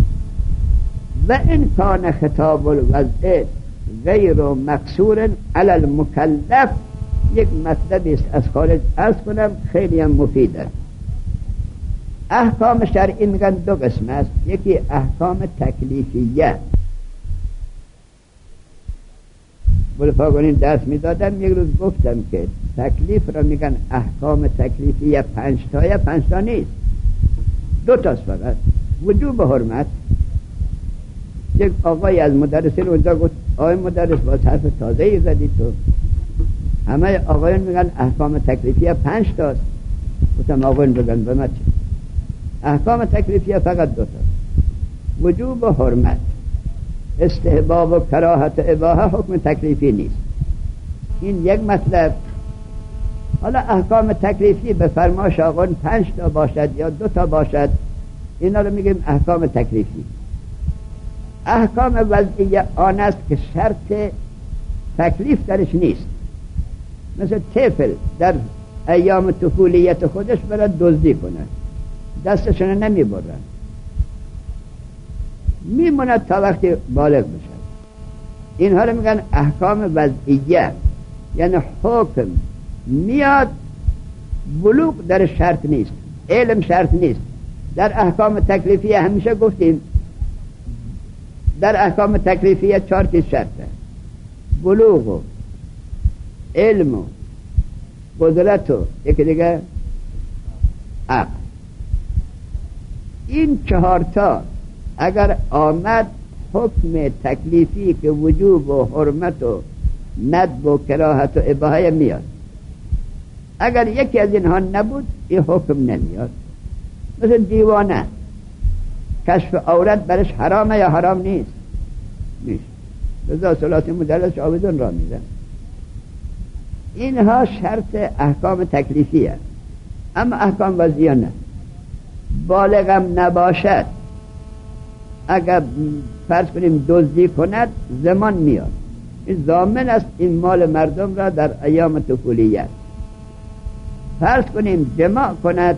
و این کان خطاب الوضع غیر مقصور علی المکلف، یک مطلبی است از خارج عرض کنم خیلی هم مفیده. احکام شرعی میگن دو قسم است، یکی احکام تکلیفیه، بلفاگونین درس میدادم یک روز گفتم که تکلیف را میگن احکام تکلیفیه پنج تایه، پنج تا نیست، دو تاست فقط. وجوب حرمت، یک آقای از مدرسین اونجا گفت آقای مدرس باز حرف تازه ای زدی تو، همه آقایون میگن احکام تکلیفیه پنج تاست. گفتم آقایون بگن به من چه؟ احکام تکلیفیه فقط دو تاست، وجوب و حرمت. استحباب و کراهت و اباحه حکم تکلیفی نیست. این یک مطلب. حالا احکام تکلیفی به فرمایش آقایون پنج تا باشد یا دو تا باشد، اینا رو میگیم احکام تکلیفی. احکام وضعیه آن است که شرط تکلیف درش نیست، مثل طفل در ایام طفولیت خودش برد دزدی کنه، دستشون نمیبرن، میموند تا وقتی بالغ بشه. اینها رو میگن احکام وضعیه، یعنی حکم میاد، بلوغ در شرط نیست، علم شرط نیست. در احکام تکلیفیه همیشه گفتیم در احکام تکلیفیه چهار چیز شرطه: بلوغ و علم و قدرت و یکی دیگه عقل. این چهار تا اگر آمد، حکم تکلیفی که وجوب و حرمت و ندب و کراهت و اباحه میاد. اگر یکی از اینها نبود این حکم نمیاد. مثل دیوانه، کشف عورت برش حرامه یا حرام نیست؟ نیست. رضا صلاتی مدرس عابدون را میزن. اینها شرط احکام تکلیفیه. اما احکام وضعیه نه. بالغم نباشد، اگر فرض کنیم دزدی کند زمان میاد، این ضامن است این مال مردم را در ایام طفولیت. فرض کنیم جماع کند،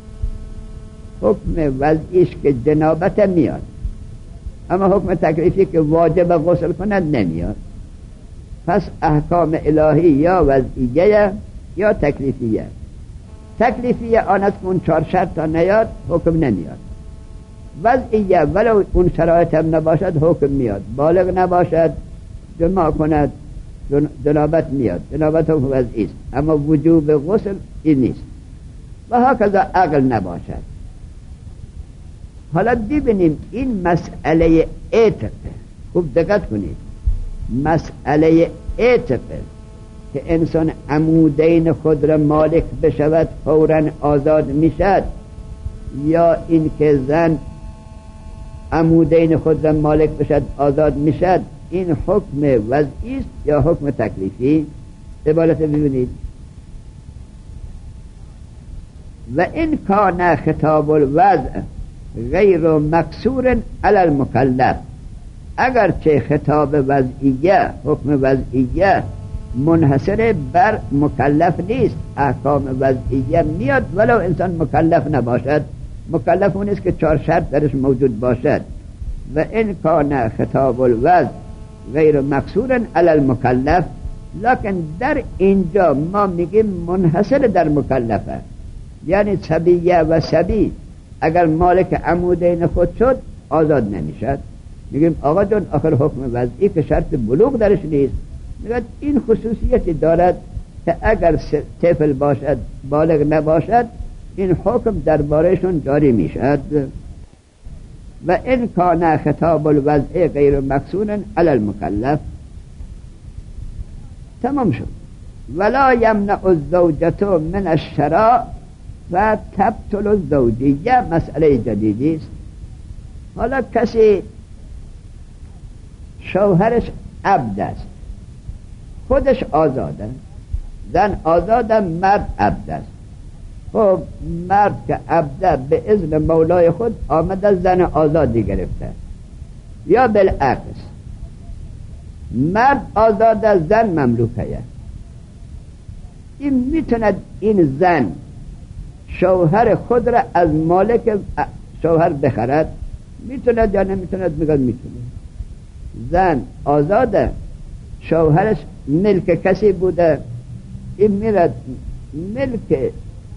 حکم وضعیش که جنابت میاد، اما حکم تکلیفی که واجب غسل کند نمیاد. پس احکام الهی یا وضعیه یا تکلیفیه. تکلیفیه آن است که اون چهار شرط تا نیاد حکم نمیاد. وضعیه ولو اون شرایط هم نباشد حکم میاد. بالغ نباشد جماع کند جنابت میاد، جنابت هم وضعی است، اما وجوب غسل این نیست. و هکذا عقل نباشد. حالا ببینیم این مسئله عتق، خوب دقت کنید، مسئله عتق که انسان عمودین خود را مالک بشود فوراً آزاد میشد، یا این که زن عمودین خود را مالک بشد آزاد میشد، این حکم وضعی است یا حکم تکلیفی؟ عبارت ببینید: و این کان خطاب الوضع غیر مقصور علی المکلف، اگرچه خطاب وضعیه، حکم وضعیه منحصر بر مکلف نیست، احکام وضعیه میاد ولو انسان مکلف نباشد. مکلف اون است که چهار شرط درش موجود باشد. و این کان خطاب الوضع غیر مقصور علی المکلف، لکن در اینجا ما میگیم منحصر در مکلفه، یعنی صبیه و صبی اگر مالک عمودین خود شد آزاد نمیشد. میگیم آقا جان آخر حکم وضعی که شرط بلوغ درش نیست، میگه این خصوصیتی دارد که اگر طفل باشد بالغ نباشد این حکم دربارهشون جاری میشد. و این کان خطاب الوضع غیر مقصون علی المکلف. تمام شد. ولا یمنع الزوجة من الشراء و تبطل الزوجیه مسئله جدیدی است. حالا کسی شوهرش عبد است، خودش آزاده، زن آزاده، مرد عبد است. خب مرد که عبده به اذن مولای خود آمده زن آزادی گرفته، یا بالعکس مرد آزاده زن مملوکه. این میتوند این زن شوهر خود را از مالک شوهر بخرد؟ میتوند یا نمیتوند؟ میگن میتونه. زن آزاده، شوهرش ملک کسی بوده، این میرد ملک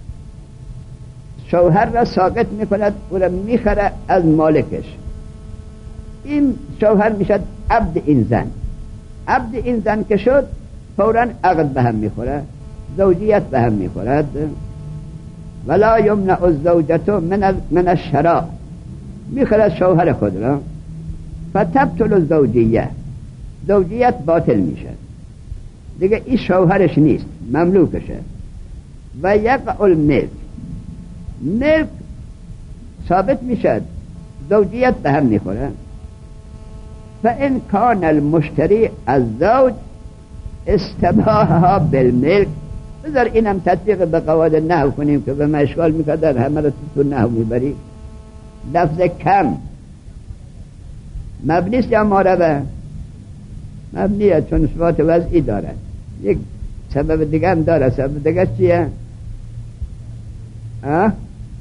شوهر را ساقط میکند او را میخره از مالکش. این شوهر میشد عبد این زن. عبد این زن که شد فوراً عقد به هم میخوره، زوجیت به هم میخورد. ولا یمنع الزوجة من من الشراء، میخرد شوهر خود را، فتبطل الزوجیه، زوجیت باطل میشه دیگه، این شوهرش نیست، مملوکشه. و یقع الملک، ملک ثابت میشد، زوجیت به هم میخوره. فإن کان المشتری الزوج استباحها بالملک. بذار اینم تطبیق به قواعد نحو کنیم که به ما اشکال میکنه، در همه رو تو نحو میبری. لفظ کم مبنیست یا معربه؟ مبنیه، چون صفات وضعی داره. یک سبب دیگه هم داره. سبب دیگه چیه؟ اه؟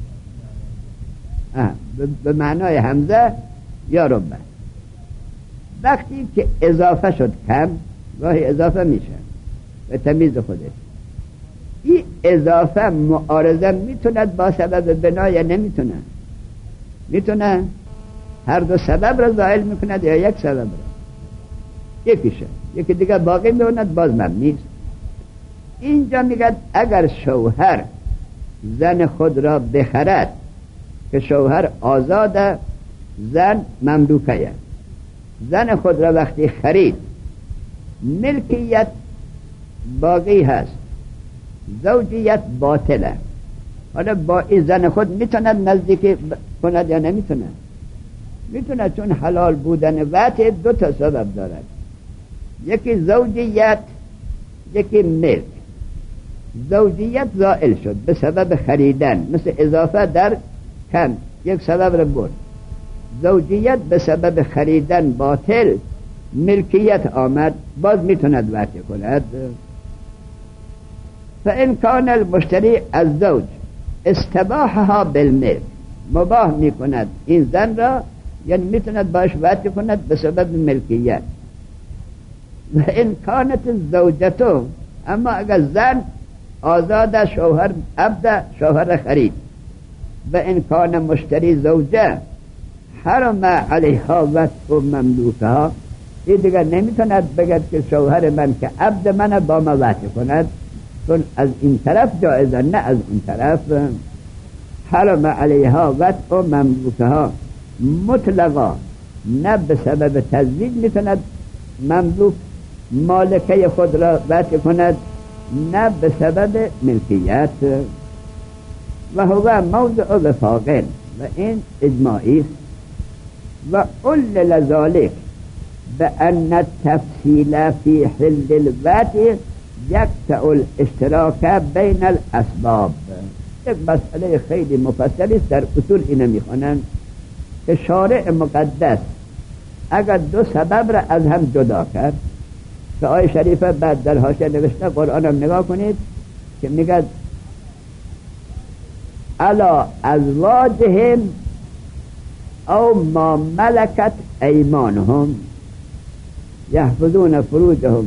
اه. به معنای حمزه یا ربه. وقتی که اضافه شد کم، گاهی اضافه میشه به تمیز خودش. این اضافه معارضه میتوند با سبب بنا یا نمیتونه؟ میتونه. هر دو سبب را زائل میکند یا یک سبب را؟ یکیشه، یکی دیگه باقی میماند، باز مبنی است. اینجا میگه اگر شوهر زن خود را بخرد که شوهر آزاده، زن مملوکه. زن خود را وقتی خرید ملکیت باقی هست، زوجیت باطله. حالا با این زن خود میتوند نزدیکی کند یا نمیتونه؟ میتونه، چون حلال بودن وقت دو تا سبب دارد، یکی زوجیت، یکی ملک. زوجیت زائل شد به سبب خریدن، مثل اضافه در کم یک سبب رو برد. زوجیت به سبب خریدن باطل، ملکیت آمد، باز میتوند وقت کند. فإن کان المشتری الزوج استباحها بالملک، مباح میکند این زن را، یعنی میتوند باش وقت کند به سبب ملکیت. و این کانت الزوجة، اما اگر زن آزاد، شوهر عبد، شوهر خرید. و این کان مشتری زوجه حرم علیها وطء مملوکها، این دیگر نمیتوند بگد که شوهر من که عبد من با ما وطء کند، چون از این طرف جایزه نه از اون طرف. حرم علیها وطء مملوکها مطلقا، نه به سبب تزویج میتوند مملوک مالکه خود را وطء کند، نه به سبب ملکیت. و هو موضع وفاقین، و این اجماعی است. و علل ذلك بأن التفصیل فی حل الوطء یقطع الاشتراک بین الاسباب. یک مسئله خیلی مفصلی است، در اصول اینو میخوانند که شارع مقدس اگر دو سبب را از هم جدا کرد، که آیه شریفه بعد در حاشیه نوشته، قرآن هم نگاه کنید که میگه الا ازواجهم او ما ملکت ایمانهم یحفظون فروجهم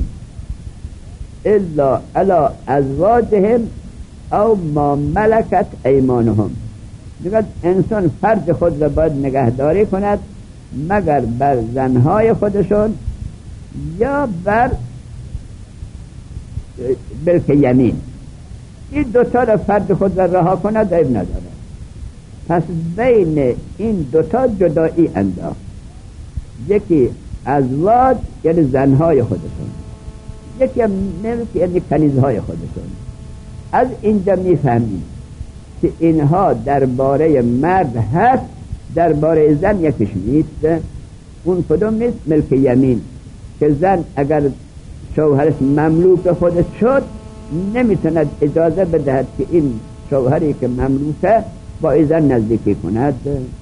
الا الا ازواجهم او ما ملکت ایمانهم. میگه انسان فرد خود را باید نگهداری کند مگر بر زنهای خودشون یا بر ملک یمین. این دوتا را فرد خود را رها کند عیب نداره. پس بین این دوتا جدایی انداخت، یکی ازواج یعنی زنهای خودشون، یکی ملک یعنی کنیزهای خودشون. از اینجا میفهمیم که اینها درباره مرد هست، درباره زن یکیش نیست. اون کدوم نیست؟ ملک یمین، که زن اگر شوهرش مملوک خودش شد نمیتوند اجازه بدهد که این شوهری که مملوکه با این زن نزدیکی کند.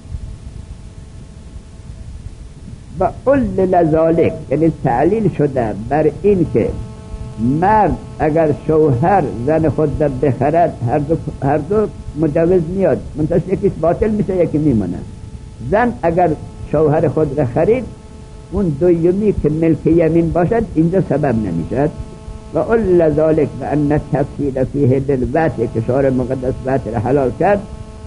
و علل ذالک یعنی تعلیل شده بر این که مرد اگر شوهر زن خود را بخرد هر دو, هر دو مجوز میاد، منتش یکیش باطل میشه یکی میمونه. زن اگر شوهر خود را خرید اون دویمی که ملک یمین باشد اینجا سبب نمیشد. و علل ذالک و ان التفصیل فیه للوطء که شارع مقدس وطء را حلال کرد،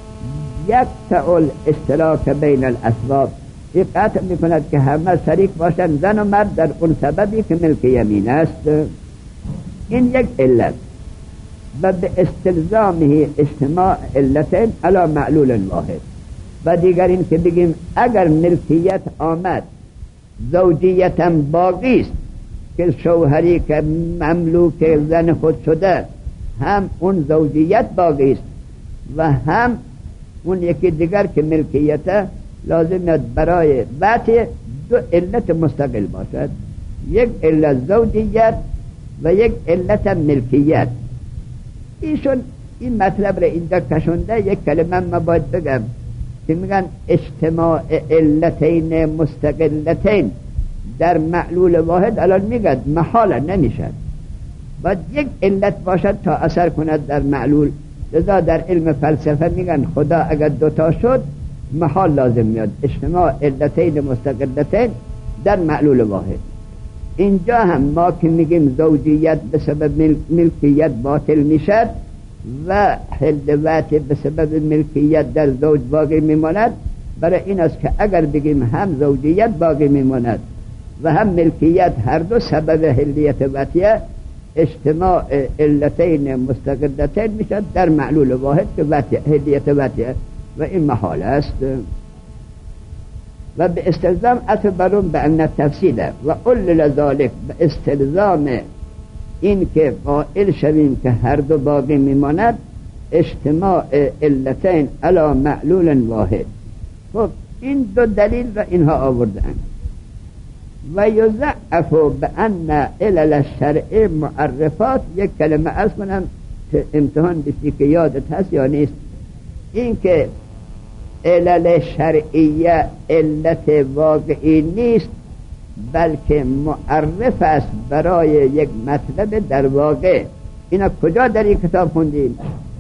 یقطع الاشتراک بین الاسباب، این قطع میکند که همه شریک باشند زن و مرد در اون سببی که ملک یمین است. این یک علت. و به استلزامه اجتماع علتین علی معلول واحد. و دیگر این که بگیم اگر ملکیت آمد زوجیت هم باقی است، که شوهری که مملوک زن خود شده هم اون زوجیت باقی است و هم اون یکی دیگر که ملکیت لازم است برای وطء دو علت مستقل باشد، یک علت زوجیت و یک علت ملکیت. ایشون این مطلب را اینجا کشنده. یک کلمه من باید بگم که میگن اجتماع علتین مستقلتین در معلول واحد. الان میگن محاله نمیشد، باید یک علت باشد تا اثر کند در معلول. لذا در علم فلسفه میگن خدا اگر دوتا شد محال لازم میاد، اجتماع علتین مستقلتین در معلول واحد. اینجا هم ما که میگیم زوجیت به سبب ملکیت باطل میشد و حل وطء به سبب ملکیت در زوج باقی میماند، برای این است که اگر بگیم هم زوجیت باقی میماند و هم ملکیت، هر دو سبب حلیت وطیه، اجتماع علتین مستقلتین میشد در معلول واحد که وطیه حلیت وطیه و این محال است. و به استلزام اتبرون به ان تفصیل و علل ذالک، به استلزام این که قائل شویم که هر دو باقی میماند اجتماع علتین علی معلول واحد. خب این دو دلیل را اینها آوردن. و یضعف بان علل الشرع معرفات. یک کلمه عرض کنم که امتحان بسی که یادت هست یا نیست. این که علل شرعیه علت واقعی نیست بلکه معرف است برای یک مطلب در واقع. اینا کجا در این کتاب خوندین؟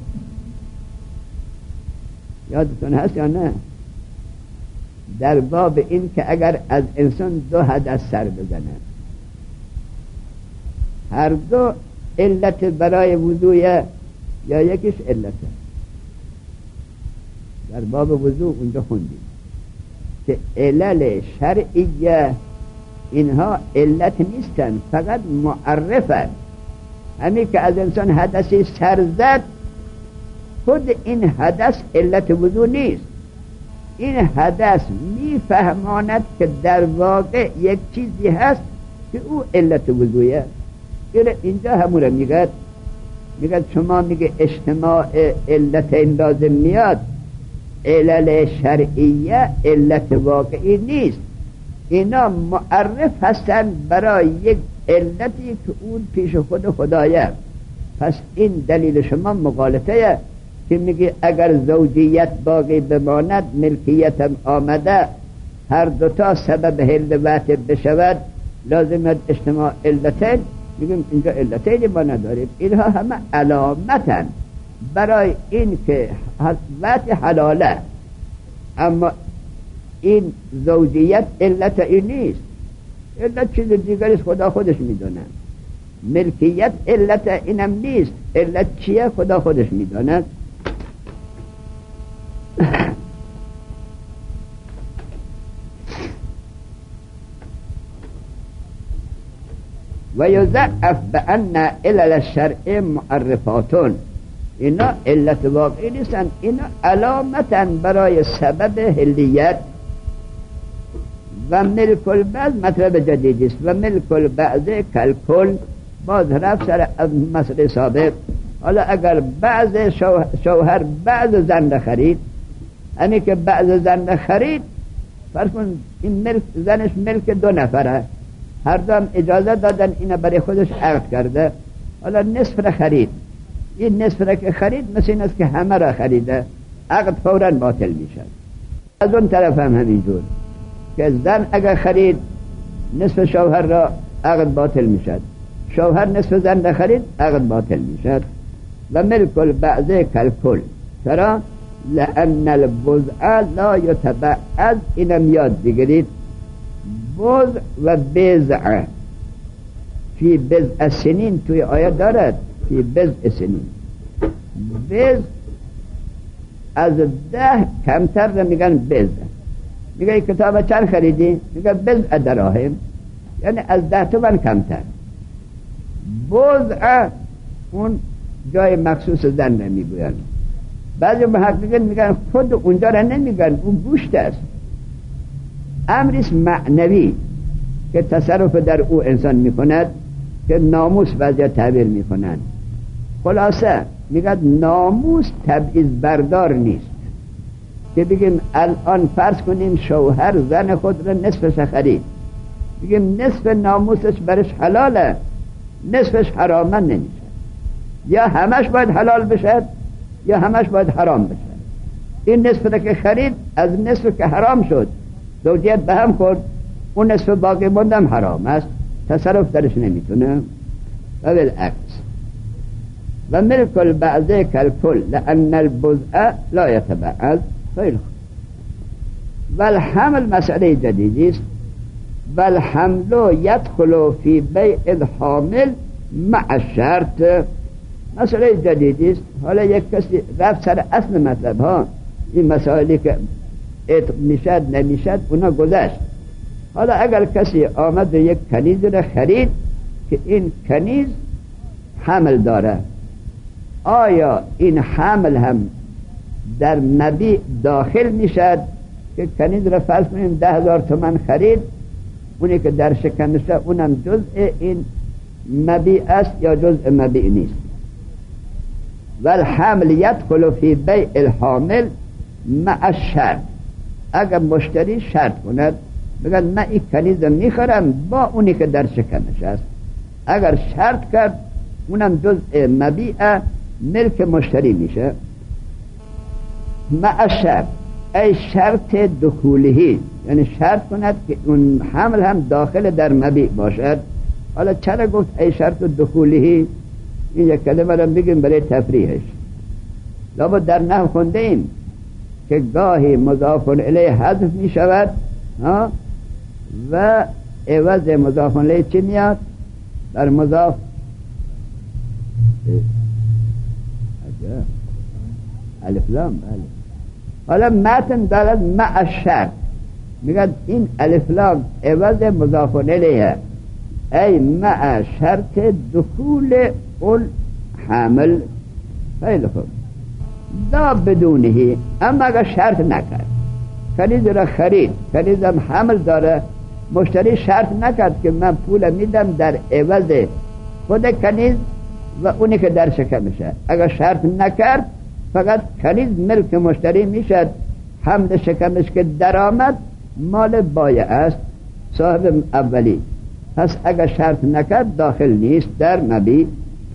یادتون هست یا نه؟ در باب این که اگر از انسان دو حدث سر بزنه، هر دو علت برای وضوء یا یکیش علت، در باب وضوء اونجا خوندیم که علل شرعیه اینها علت نیستن، فقط معرفن. همین که از انسان حدثی سر زد، خود این حدث علت وضوء نیست. این حدث میفهماند که در واقع یک چیزی هست که او علت وضوعه. اینجا همون میگه میگه شما میگه اجتماع علتین لازم میاد، علل شرعیه علت واقعی نیست. اینا معرف هستن برای یک علتی که اون پیش خود خدایه. پس این دلیل شما مغالطه که میگه اگر زوجیت باقی بماند ملکیت هم آمده، هر دوتا سبب حل وطء بشود، لازم اجتماع علتین. میگیم اینجا علتین ما نداریم، اینها همه علامتن برای این که وطء حلاله، اما این زوجیت علت این نیست. علت چیز دیگری خدا خودش میدونه. ملکیت علت اینم نیست. علت چیه خدا خودش میدونه. و یضعف بأن علل الشرع معرفاتون، اینا علت واقعی نیستن، اینا علامتن برای سبب حلیت. و ملک البعض مطلب جدیدی است. و ملک البعض کلکل، باز رفت سر از مسئله سابق. حالا اگر بعض شوهر بعض زن خرید، همین که بعض زن خرید، فرض کن این ملک زنش ملک دو نفره، هر دو هم اجازه دادن اینا برای خودش عقد کرده، حالا نصف را خرید، این نصف را که خرید مثل این است که همه را خریده، عقد فوراً باطل میشه. از اون طرف هم همینجور که زن اگر خرید نصف شوهر را، عقد باطل میشد، شوهر نصف زن را خرید، عقد باطل میشد. و ملک البعض کلکل، چرا؟ لأن البضع لا یتبعض، اینم یاد بگیرید. بضع و بضع فی بضع سنین توی آیه دارد، فی بضع سنین. بضع از ده کمتر رو میگن بضع. میگه کتاب چند خریدی؟ میگه بضع دراهم، یعنی از ده تومن کمتر. بضع اون جای مخصوص زن نمیگوین. بعضی محققین میگن خود اونجا را نمیگن، اون گوشت است، امریست معنوی که تصرف در او انسان میکند که ناموس بعضی تعبیر میکنند. خلاصه میگن ناموس تبعیض بردار نیست که بگیم الان فرض کنیم شوهر زن خود را نصفش خرید، بگیم نصف ناموسش برش حلاله، نصفش حرامه نمیشه. یا همش باید حلال بشه یا همش باید حرام بشه. این نصف را که خرید از نصف که حرام شد زوجیت به هم خورد، اون نصف باقی موندم حرام است، تصرف درش نمیتونه. و بالعکس. و ملک البعض کالکل لأن البضع لا یتبعض. خیلی خوب. و الحمل مسئله جدیدی است. و الحمل یدخل فی بیع الحامل مع الشرط، مسئله جدیدی است. حالا یک کسی رفت سر اصل مطلب ها، این مسائلی که میشد نمیشد اونا گذشت. حالا اگر کسی آمد و یک کنیز را خرید که این کنیز حمل داره، آیا این حمل هم در مبیع داخل میشد؟ که کنیز را فرض کنیم ده هزار تومن خرید، اونی که در شکمشه اونم جزء این مبیع است یا جزء مبیع نیست؟ و الحمل یدخل فی بیع الحامل مع الشرط. اگر مشتری شرط کند بگن من این کنیز میخرم با اونی که در شکمش است، اگر شرط کرد اونم جزء مبیع ملک مشتری میشه. مع الشرط ای شرط دخولهی، یعنی شرط کند که اون حمل هم داخل در مبیع باشد. حالا چرا گفت ای شرط دخولهی؟ این یک کلمه را بگیم برای تفریحش. لابد در نحو خونده ایم که گاهی مضاف الیه حذف می شود ها، و عوض مضاف الیه چی میاد؟ در مضاف الف لام. بله. حالا متن دارد مع الشرط، میگه این الف لام عوض مضاف الیه، ای مع شرط دخول اون حامل. خیلی خوب. دا بدونهی، اما اگر شرط نکرد، کنیز را خرید، کنیز هم حمل داره، مشتری شرط نکرد که من پول میدم در عوض خود کنیز و اونی که در شکمشه، اگر شرط نکرد فقط کنیز ملک مشتری میشد، حمل شکمش که در آمد مال بایع است، صاحب اولی. پس اگر شرط نکرد داخل نیست در مبیع.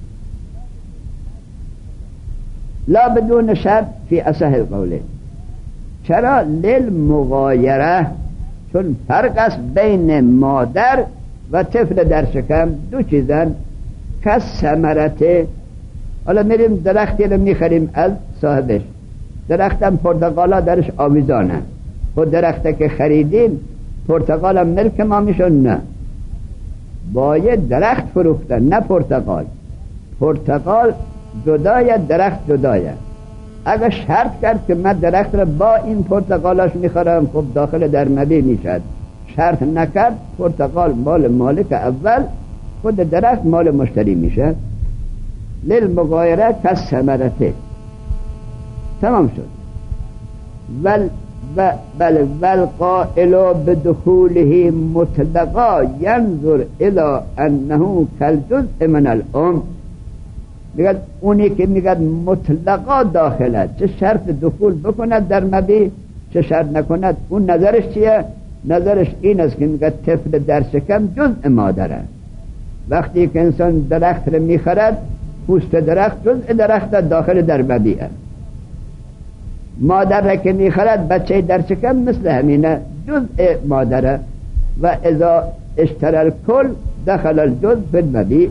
لا بدون شرط فی اصح القوله. چرا؟ للمغایره، چون فرق است بین مادر و طفل در شکم، دو چیزن. کس ثمرته، حالا میریم درختی رو میخریم از صاحبش، درختم پرتقالا درش آویزانه، خود درخته که خریدیم پرتقالم ملک ما میشون؟ نه، باید درخت فروختن نه پرتقال. پرتقال جدای، درخت جدایه. اگر شرط کرد که من درخت را با این پرتقالاش میخرم، خب داخل در مبیع میشد. شرط نکرد، پرتقال مال مالک اول، خود درخت مال مشتری میشه. للمغایره کالثمرته. تمام شد. ول و بل والقائل بدخوله مطلقا ینظر الى انه کالجزء من الام. میگه اونی که میگه مطلقا داخله، چه شرط دخول بکند در مبی چه شرط نکند، اون نظرش چیه؟ نظرش این است که میگه طفل در شکم جزء مادره. وقتی که انسان درخت رو میخرد، پوست درخت جزء درخت داخل در مبیه. مادر را که میخرد بچه در شکم مثل همینه، جزء مادره. و اذا اشترى الکل دخل الجزء فی المبی.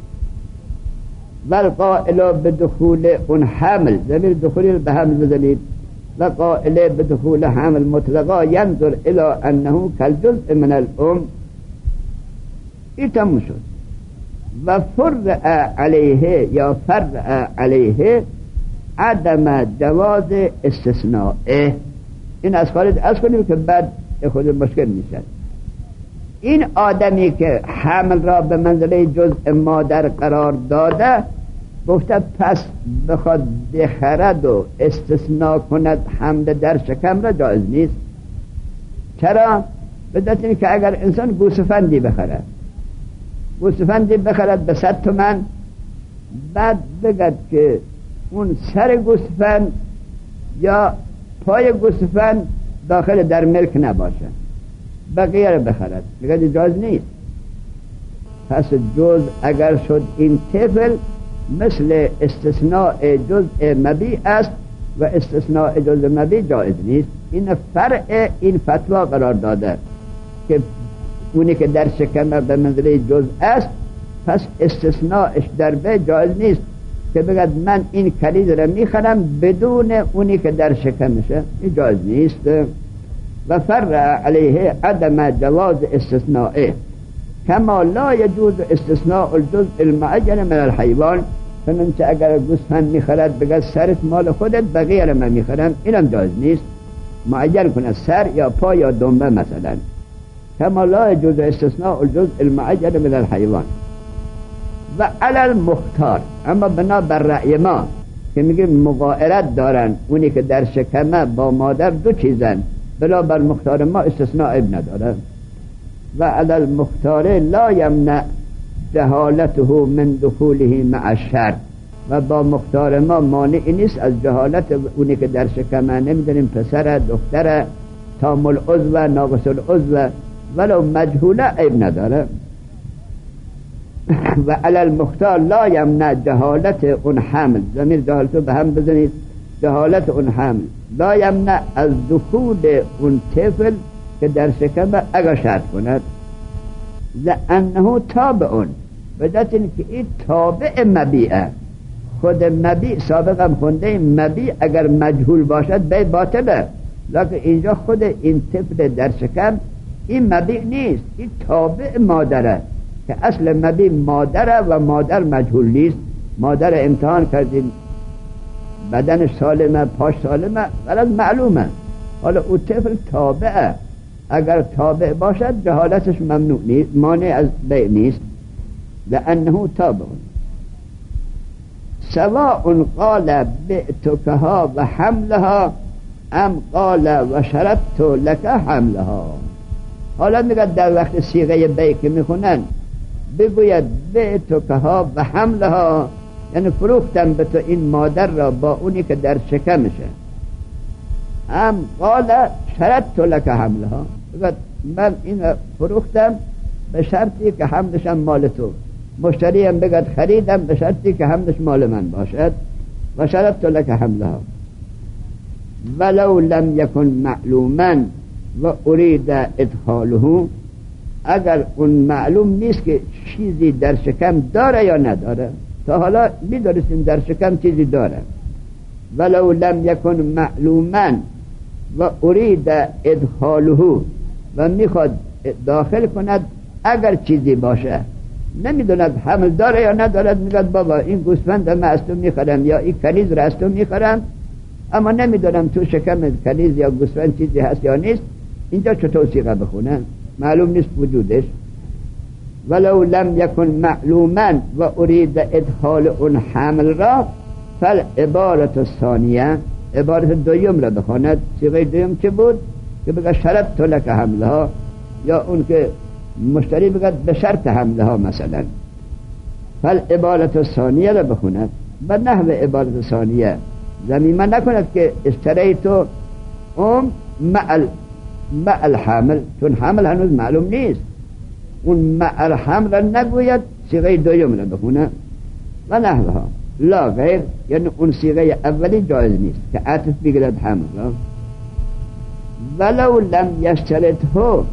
والقائل بدخول اون حمل، ضمیر دخولی به حمل بزنید، و قائل بدخول حمل مطلقا ینظر الى انه کالجزء من الام. این تموم شد. و فرع علیه یا فرع علیه عدم جواز استثناء. این از خارج از کنیم که بعد خود مشکل میشه. این آدمی که حمل را به منزله جزء مادر قرار داده، گفته پس بخواد بخرد و استثناء کند حمل در شکم را جایز نیست. چرا؟ بدت این که اگر انسان گوسفندی بخرد گوسفندی بخرد به صد تومن، بعد بگد که اون سر گوسفند یا پای گوسفند داخل در ملک نباشه، بقیه رو بخرد، بگد جایز نیست. پس جز اگر شد این طفل مثل استثناء جزء مبی است و استثناء جزء مبی جایز نیست. این فرع این فتوا قرار داده که اونی که در شکم به منزله جزء است، پس استثناءش در به جایز نیست که بگد من این کلیز را میخرم بدون اونی که در شکمشه، این جایز نیست. و فرع علیه عدم جواز استثناء کما لا یجوز استثناء الجزء المعین من الحیوان. چنانچه اگر گوسفند میخرد بگد سرت مال خودت، بقیه را من میخرم، اینم جایز نیست. معین کنه سر یا پا یا دنبه مثلا. کما لا یجوز استثناء الجزء المعین من الحیوان. و علی المختار، اما بنا بر رأی ما که میگیم مغایرت دارن اونی که در شکمه با مادر دو چیزن، بلا بر مختار ما استثناء اب نداره. و علی المختار لا یمنع جهالته من دخوله مع الشر. و با مختار ما مانعی نیست از جهالت اونی که در شکمه، نمیدونیم پسر دختر تامل عضو ناقص العضو، ولو مجهوله عیب نداره. و علی المختار لا یمنع جهالت اون حمل، ضمیر جهالتو به هم بزنید، جهالت اون حمل لا یمنع از دخول اون طفل که در شکم اگر شرط کند، لانه تابعون، بدت این که این تابع مبیعه. خود مبیع سابقا خونده مبیع اگر مجهول باشد بی باطله، لکن اینجا خود این طفل در شکم این مبیع نیست، این تابع مادره که اصل مبیع مادره و مادر مجهول نیست. مادر امتحان کردیم بدنش سالمه، پاش سالمه، ولی معلومه. حالا او طفل تابعه، اگر تابع باشد جهالتش ممنوع نیست، مانع از بیع نیست. لانه تابع سواء قال بعتکها و حملها ام قال و شرطت لك حملها. حالا میگه در وقت صیغه بیع که میخونن بگوید بعتکها و حملها، یعنی فروختم به تو این مادر را با اونی که در شکمشه. ام قال شرطت لك حملها، من این فروختم به شرطی که حملشم مال تو. مشتری هم بگد خریدم به شرطی که حملش مال من باشد. و شرطت لك حملها ولو لم یکن معلوما و ارید ادخاله. اگر اون معلوم نیست که چیزی در شکم داره یا نداره، تا حالا می‌دونستیم در شکم چیزی داره. ولو لم یکن معلوما و ارید ادخاله، و میخواد داخل کند اگر چیزی باشه، نمیدوند حمل داره یا ندارد، میگد بابا این گوسفند من از تو میخرم یا این کنیز را از تو میخرم، اما نمیدونم تو شکم کنیز یا گوسفند چیزی هست یا نیست. اینجا چطور صیغه بخونن؟ معلوم نیست وجودش. ولو لم یکن معلوما و ارید ادخال اون حمل را، فالعبارت الثانیه، عبارت دویم را بخواند. صیغه دویم چه بود؟ که بگه شرط تو لک حملها، یا اون که مشتری بگه به شرط حملها مثلا. فالعبارت الثانیه را بخواند و نحو عبارت الثانیه ضمیمه نکند که اشتریتو ام مع مع الحمل، چون حمل هنوز معلوم نیست. اون مع الحمل را نگوید، صیغه دویم را بخونه. و نحوها لا غیر، یعنی اون صیغه اولی جایز نیست که عطف بگیرد حمل را. ولو لم یشترطه و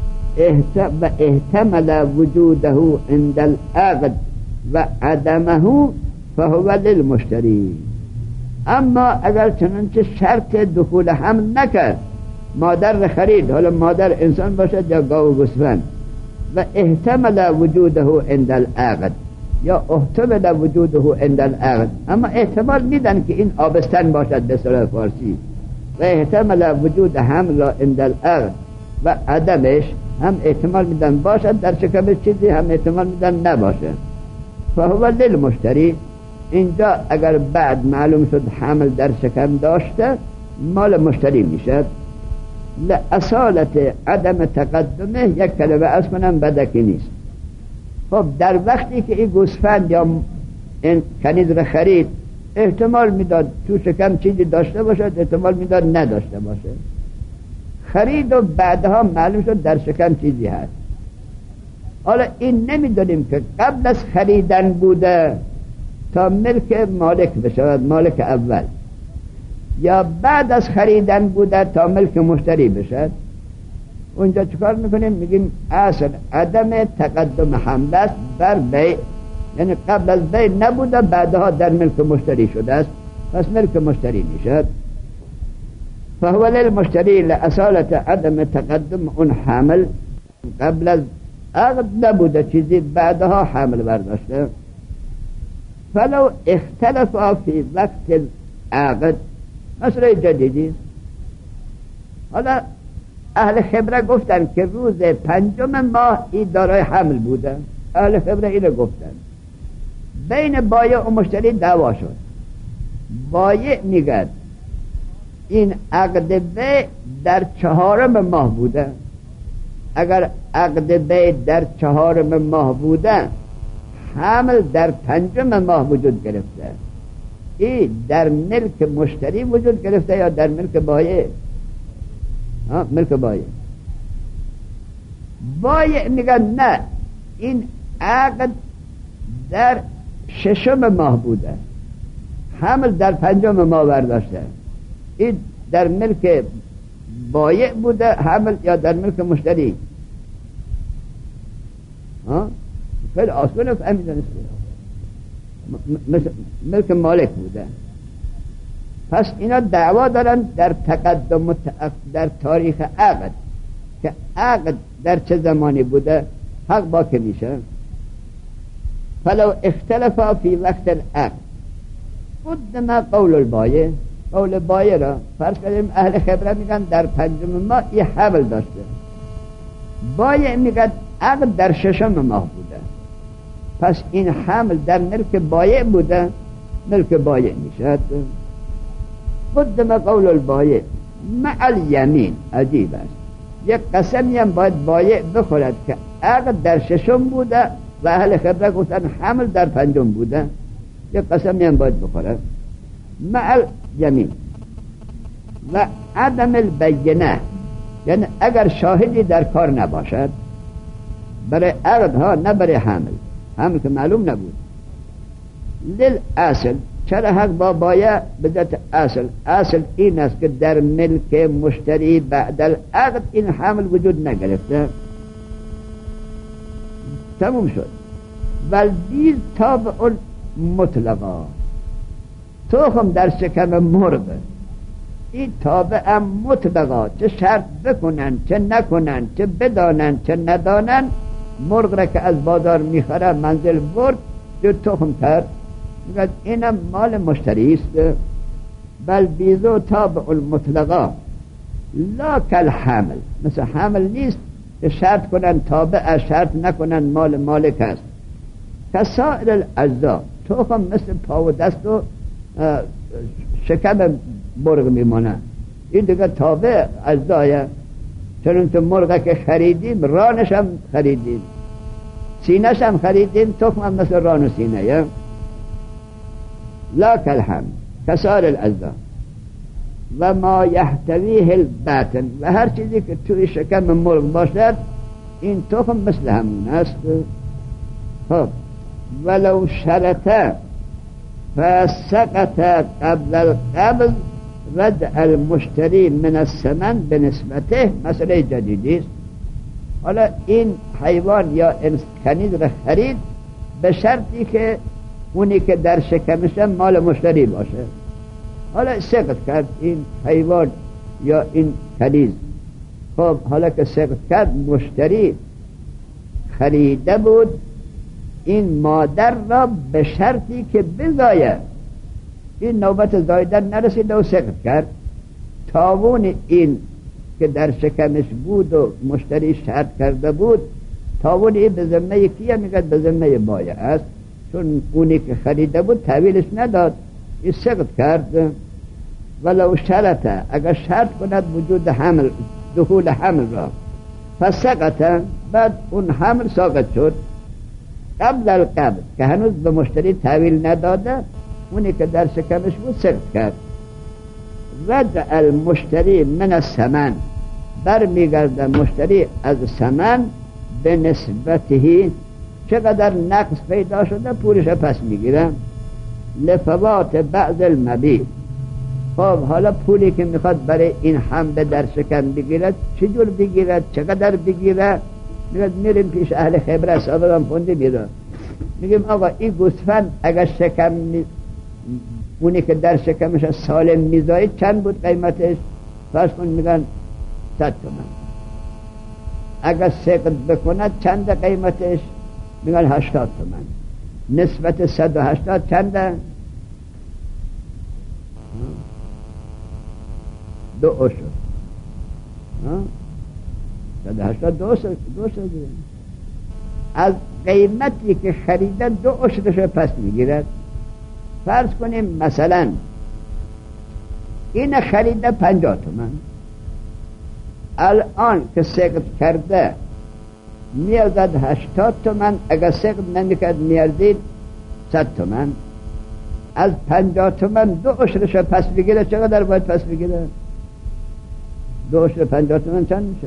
احتمل وجوده عند العقد و عدمه فهو للمشتری. اما اگر چنانچه شرط دخول حمل نکرد، مادر خرید، حالا مادر انسان باشد یا گاو و گوسفند، و احتمل وجوده عند العقد، یا احتمل وجوده عند العقد، اما احتمال میدن که این آبستن باشد به اصطلاح فارسی، و احتمل وجود حمل را عند العقد و عدمش هم احتمال میدن باشد در شکمش چیزی، هم احتمال میدن نباشه. فهو للمشتری، اینجا اگر بعد معلوم شد حمل در شکم داشته، مال مشتری میشد. لأصالت عدم تقدمه، یک کلمه از کنم بدکی نیست. خب در وقتی که این گوسفند یا این کنیز را خرید، احتمال میداد تو شکم چیزی داشته باشد، احتمال میداد نداشته باشه. خرید و بعدها معلوم شد در شکم چیزی هست. حالا این نمیدونیم که قبل از خریدن بوده تا ملک مالک بشود، مالک اول، یا بعد از خریدن بوده تا ملک مشتری بشد. اونجا چکار میکنیم؟ میگیم اصل عدم تقدم حمل است بر بیع، یعنی قبل از بیع نبوده، بعدها در ملک مشتری شده است، پس ملک مشتری میشد. فهو للمشتری لأصالت عدم تقدم اون حمل، قبل از عقد نبوده چیزی، بعدها حمل برداشته. فلو اختلفا فی وقت العقد، مسئله جدیدی. حالا اهل خبره گفتن که روز پنجم ماه این دارای حمل بوده، اهل خبره اینو گفتن. بین بایع و مشتری دعوا شد. بایع میگه این عقد بیع در چهارم ماه بوده. اگر عقد بیع در چهارم ماه بوده، حمل در پنجم ماه وجود گرفته. این در ملک مشتری وجود گرفته یا در ملک بایع؟ ها، ملک بایع. بایع میگه نه، این عقد در ششم ماه بوده، حمل در پنجم ماه برداشته. این در ملک بایع بوده حمل یا در ملک مشتری؟ ها، خیلی آسونه فهمیدن است. ملک مالک بوده. پس اینا دعوا دارن در تقدم و در تاریخ عقد که عقد در چه زمانی بوده، حق با که میشه. فلو اختلفا فی وقت العقد قدم قول البایع، قول بایع را فرض کنیم اهل خبره میگن در پنجم ماه یه حمل داشته، بایع میگن عقد در ششم ماه بوده، پس این حمل در ملک بایع بوده، ملک بایع میشد. قدم قول البایع مع الیمین. عجیب است، یک قسمی هم باید بایع بخورد که عقد در ششم بوده و اهل خبره گفتن حمل در پنجم بوده، یک قسمی هم باید بخورد مع الیمین. و عدم البینه، یعنی اگر شاهدی در کار نباشد برای عقد ها، نه برای حمل، حمل که معلوم نبود. للاصل، چرا حق با بایع بذات اصل؟ اصل این است که در ملک مشتری بعد العقد این حمل وجود نگرفته، تموم شد. والبیز تابع مطلقا، تخم در شکم مرغ، این تابع مطلقا، چه شرط بکنن چه نکنن، چه بدانن چه ندانن، مرغ را که از بازار میخره منزل برد جو تخم کرد، میگه اینم مال مشتری است. بل بیزو تابع المطلقا لا کل حمل، مثل حمل نیست که شرط کنن تابع، شرط نکنن مال مالک است. کسائر الاجزا، تخم مثل پا و دست و شکم مرغ میمونه، این دیگه تابع اجزایه. چون تو مرغ که خریدیم رانش هم خریدیم، سینه‌ش هم خریدیم، تخم هم مثل ران و سینه. لا کالحم کسائر الاجزا و ما یحتویه الباطن، و هر چیزی که توی شکم مرغ باشد این تخم مثل همون است. خب ولو شرط فسقط قبل القبض رد المشتری من الثمن به نسبته، مسئله جدیدی است. حالا این حیوان یا کنیز را خرید به شرطی که اونی که در شکمش مال مشتری باشه. حالا سقط کرد این حیوان یا این کنیز. خب حالا که سقط کرد، مشتری خریده بود این مادر را به شرطی که بزاید، این نوبت زایدن نرسید و سقط کرد. تاوون این که در شکمش بود و مشتری شرط کرده بود، تاوون این به ذمه کیه؟ میگه به ذمه بایع است، چون اونی که خریده بود تحویلش نداد، این سقط کرد. ولو شرطه، اگر شرط کند وجود حمل، دخول حمل را، پس سقط، بعد اون حمل ساقط شد قبل القبض، که هنوز به مشتری تحویل نداده، اونی که در شکمش بود سقط کرد. رد المشتری من الثمن، بر میگرده مشتری از ثمن به نسبتهی، چقدر نقص پیدا شده پولش پس میگیره. لفوات بعض المبیع، خب حالا پولی که میخواد برای این حمل در شکم بگیرد چجور بگیرد، چقدر بگیرد؟ میگه میریم پیش اهل خبره، سابقا خونده میره، میگیم آقا این گوسفند اگر شکم می... اونی که در شکمش سالم میزاید چند بود قیمتش؟ فرض کن میگن صد تومن. اگر سقط بکند چند قیمتش؟ میگن هشتاد تومن. نسبت صد و هشتاد چنده؟ دو عشر. صد و هشتاد دو عشر. از قیمتی که خریده دو عشرش پس میگیرد. فرض کنیم مثلا این خریده پنجاه تومن، الان که سقط کرده میازد هشتاد تومن، اگر سقط نمیکرد میارزید صد تومن. از پنجاه تومن دو عشرش پس بگیره، چقدر باید پس بگیره؟ دو عشر پنجاه تومن چند میشه؟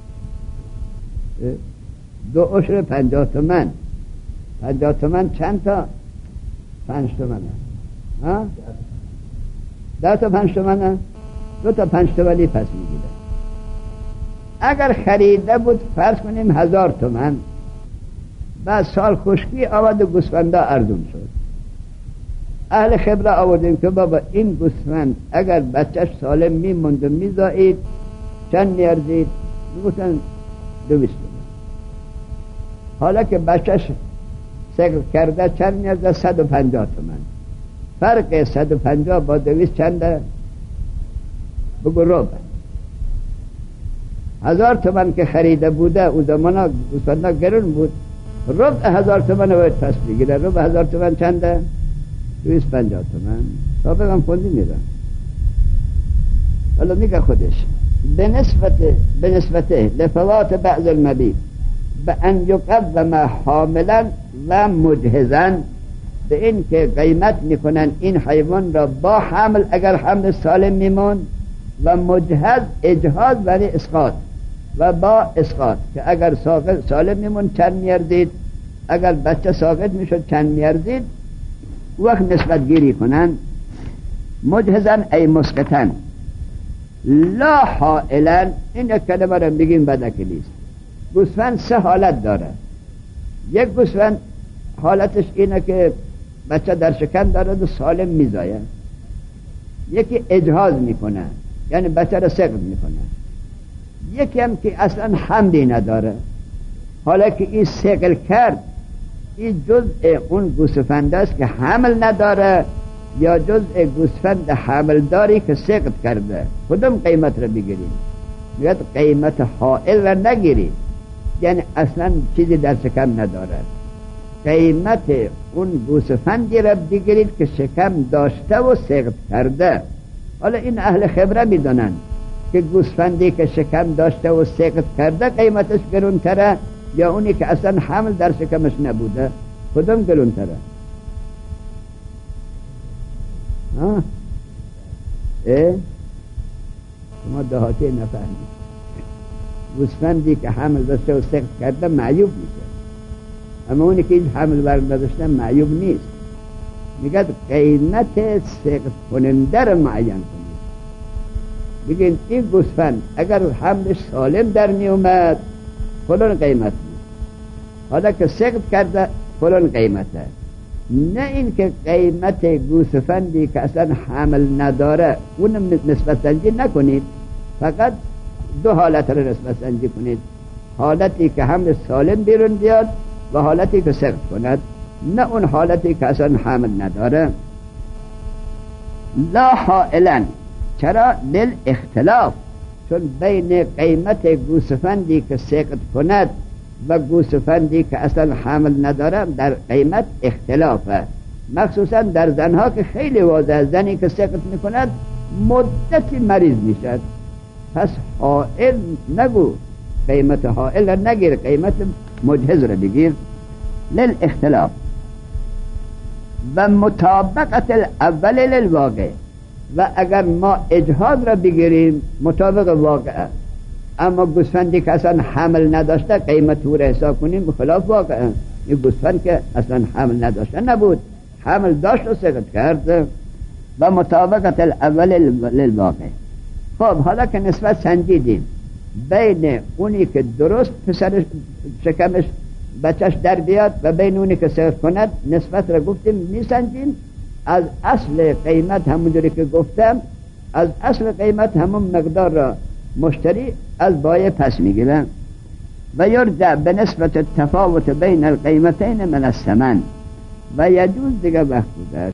دو عشر پنجاه تومن، پنجاه تومن چند تا؟ پنج تومن. ها؟ ده تا پنج تومن، دو تا پنج تومنی پس میگیره. اگر خریده بود فرض کنیم هزار تومن، بعد سال خشکی آورد و گوسفنده ارزون شد، اهل خبره آوردیم که بابا این گوسفند اگر بچهش سالم میموند و میزایید چند میارزید؟ میگفتن دویست تومن. حالا که بچهش سقط کرده چند میارزه؟ صد و پنجاه تومن. فرق صد و پنجاه با دویست چنده؟ بگو ربع. هزار تومن که خریده بوده او زمانا گوسفنده گرون بود، ربع هزار تومن باید پس بگیره. ربع هزار تومن چنده؟ دویست پنجاه تومن. سابق هم خوندی میرن. حالا میگه خودش به نسبت به نسبته لفوات بعض المبیع به ان یقوم حاملا و مجهزا، به این که قیمت میکنن این حیوان را با حمل اگر حمل سالم میمون، و مجهز اجهاز برای اسقاط، و با اسقاط که اگر ساقط سالم میمون چند میارزید، اگر بچه ساقط میشد چند میارزید، وقت نسبت گیری کنن. مجهزن ای مسقطن لا حائلن، این یک کلمه را بگیم بدکلیست. گوسفند سه حالت داره. یک گوسفند حالتش اینه که بچه در شکم دارد و سالم میزاید، یکی اجهاز میکنه یعنی بچه را سقط میکنه، یکی هم که اصلا حملی نداره. حالا که این سقط کرد، این جزء اون گوسفند است که حمل نداره یا جزء گوسفند حمل داری که سقط کرده، کدوم قیمت را بگیریم؟ میگه قیمت حائل را نگیرید، یعنی اصلا چیزی در شکم ندارد. قیمت اون گوسفندی را بگیرید که شکم داشته و سقط کرده. حالا این اهل خبره میدونن که گوسفندی که شکم داشته و سقط کرده قیمتش گرونتره یا اونی که اصلا حمل در شکمش نبوده؟ کدوم گرونتره؟ ها؟ اه؟ شما دهاتی نفهمید. گوسفندی که حمل داشته و سقط کرده معیوب میشه، اما اونی که این حمل بر نداشته معیوب نیست. میگه قیمت سقط کننده را معین کنید. بگین این گوسفند اگر حملش سالم در نیومد فلان قیمت بود، حالا که سقط کرده فلان قیمته. نه این که قیمت گوسفندی که اصلا حمل نداره اونم نسبت سنجی نکنید، فقط دو حالت رو نسبت سنجی کنید، حالتی که حمل سالم بیرون بیاد و حالتی که سقط کند، نه اون حالتی که اصلا حمل نداره. لا حائلا، چرا؟ للاختلاف، چون بین قیمت گوسفندی که سقط کند و گوسفندی که اصلا حمل نداره در قیمت اختلافه، مخصوصا در زنها که خیلی واضح، زنی که سقط میکند مدتی مریض میشد، پس حائل نگو، قیمت حائل را نگیر، قیمت مجهز را بگیر. للاختلاف و مطابقت الاول للواقع، و اگر ما اجهاز را بگیریم مطابق واقع، اما گوسفندی که اصلا حمل نداشته قیمت او را حساب کنیم خلاف واقع. این گوسفند که اصلا حمل نداشته نبود، حمل داشت و سقط کرد. و مطابقت الاول للواقع. خب حالا که نسبت سنجیدیم بین اونی که درست پسر شکمش بچهش در بیاد و بین اونی که سقط کند، نسبت را گفتیم میسنجیم. از اصل قیمت همونجوری که گفتم، از اصل قیمت همون مقدار را مشتری از بایع پس میگیرن. و یرجع به نسبت تفاوت بین القیمتین من الثمن، و یجوز دیگه وقت گذشت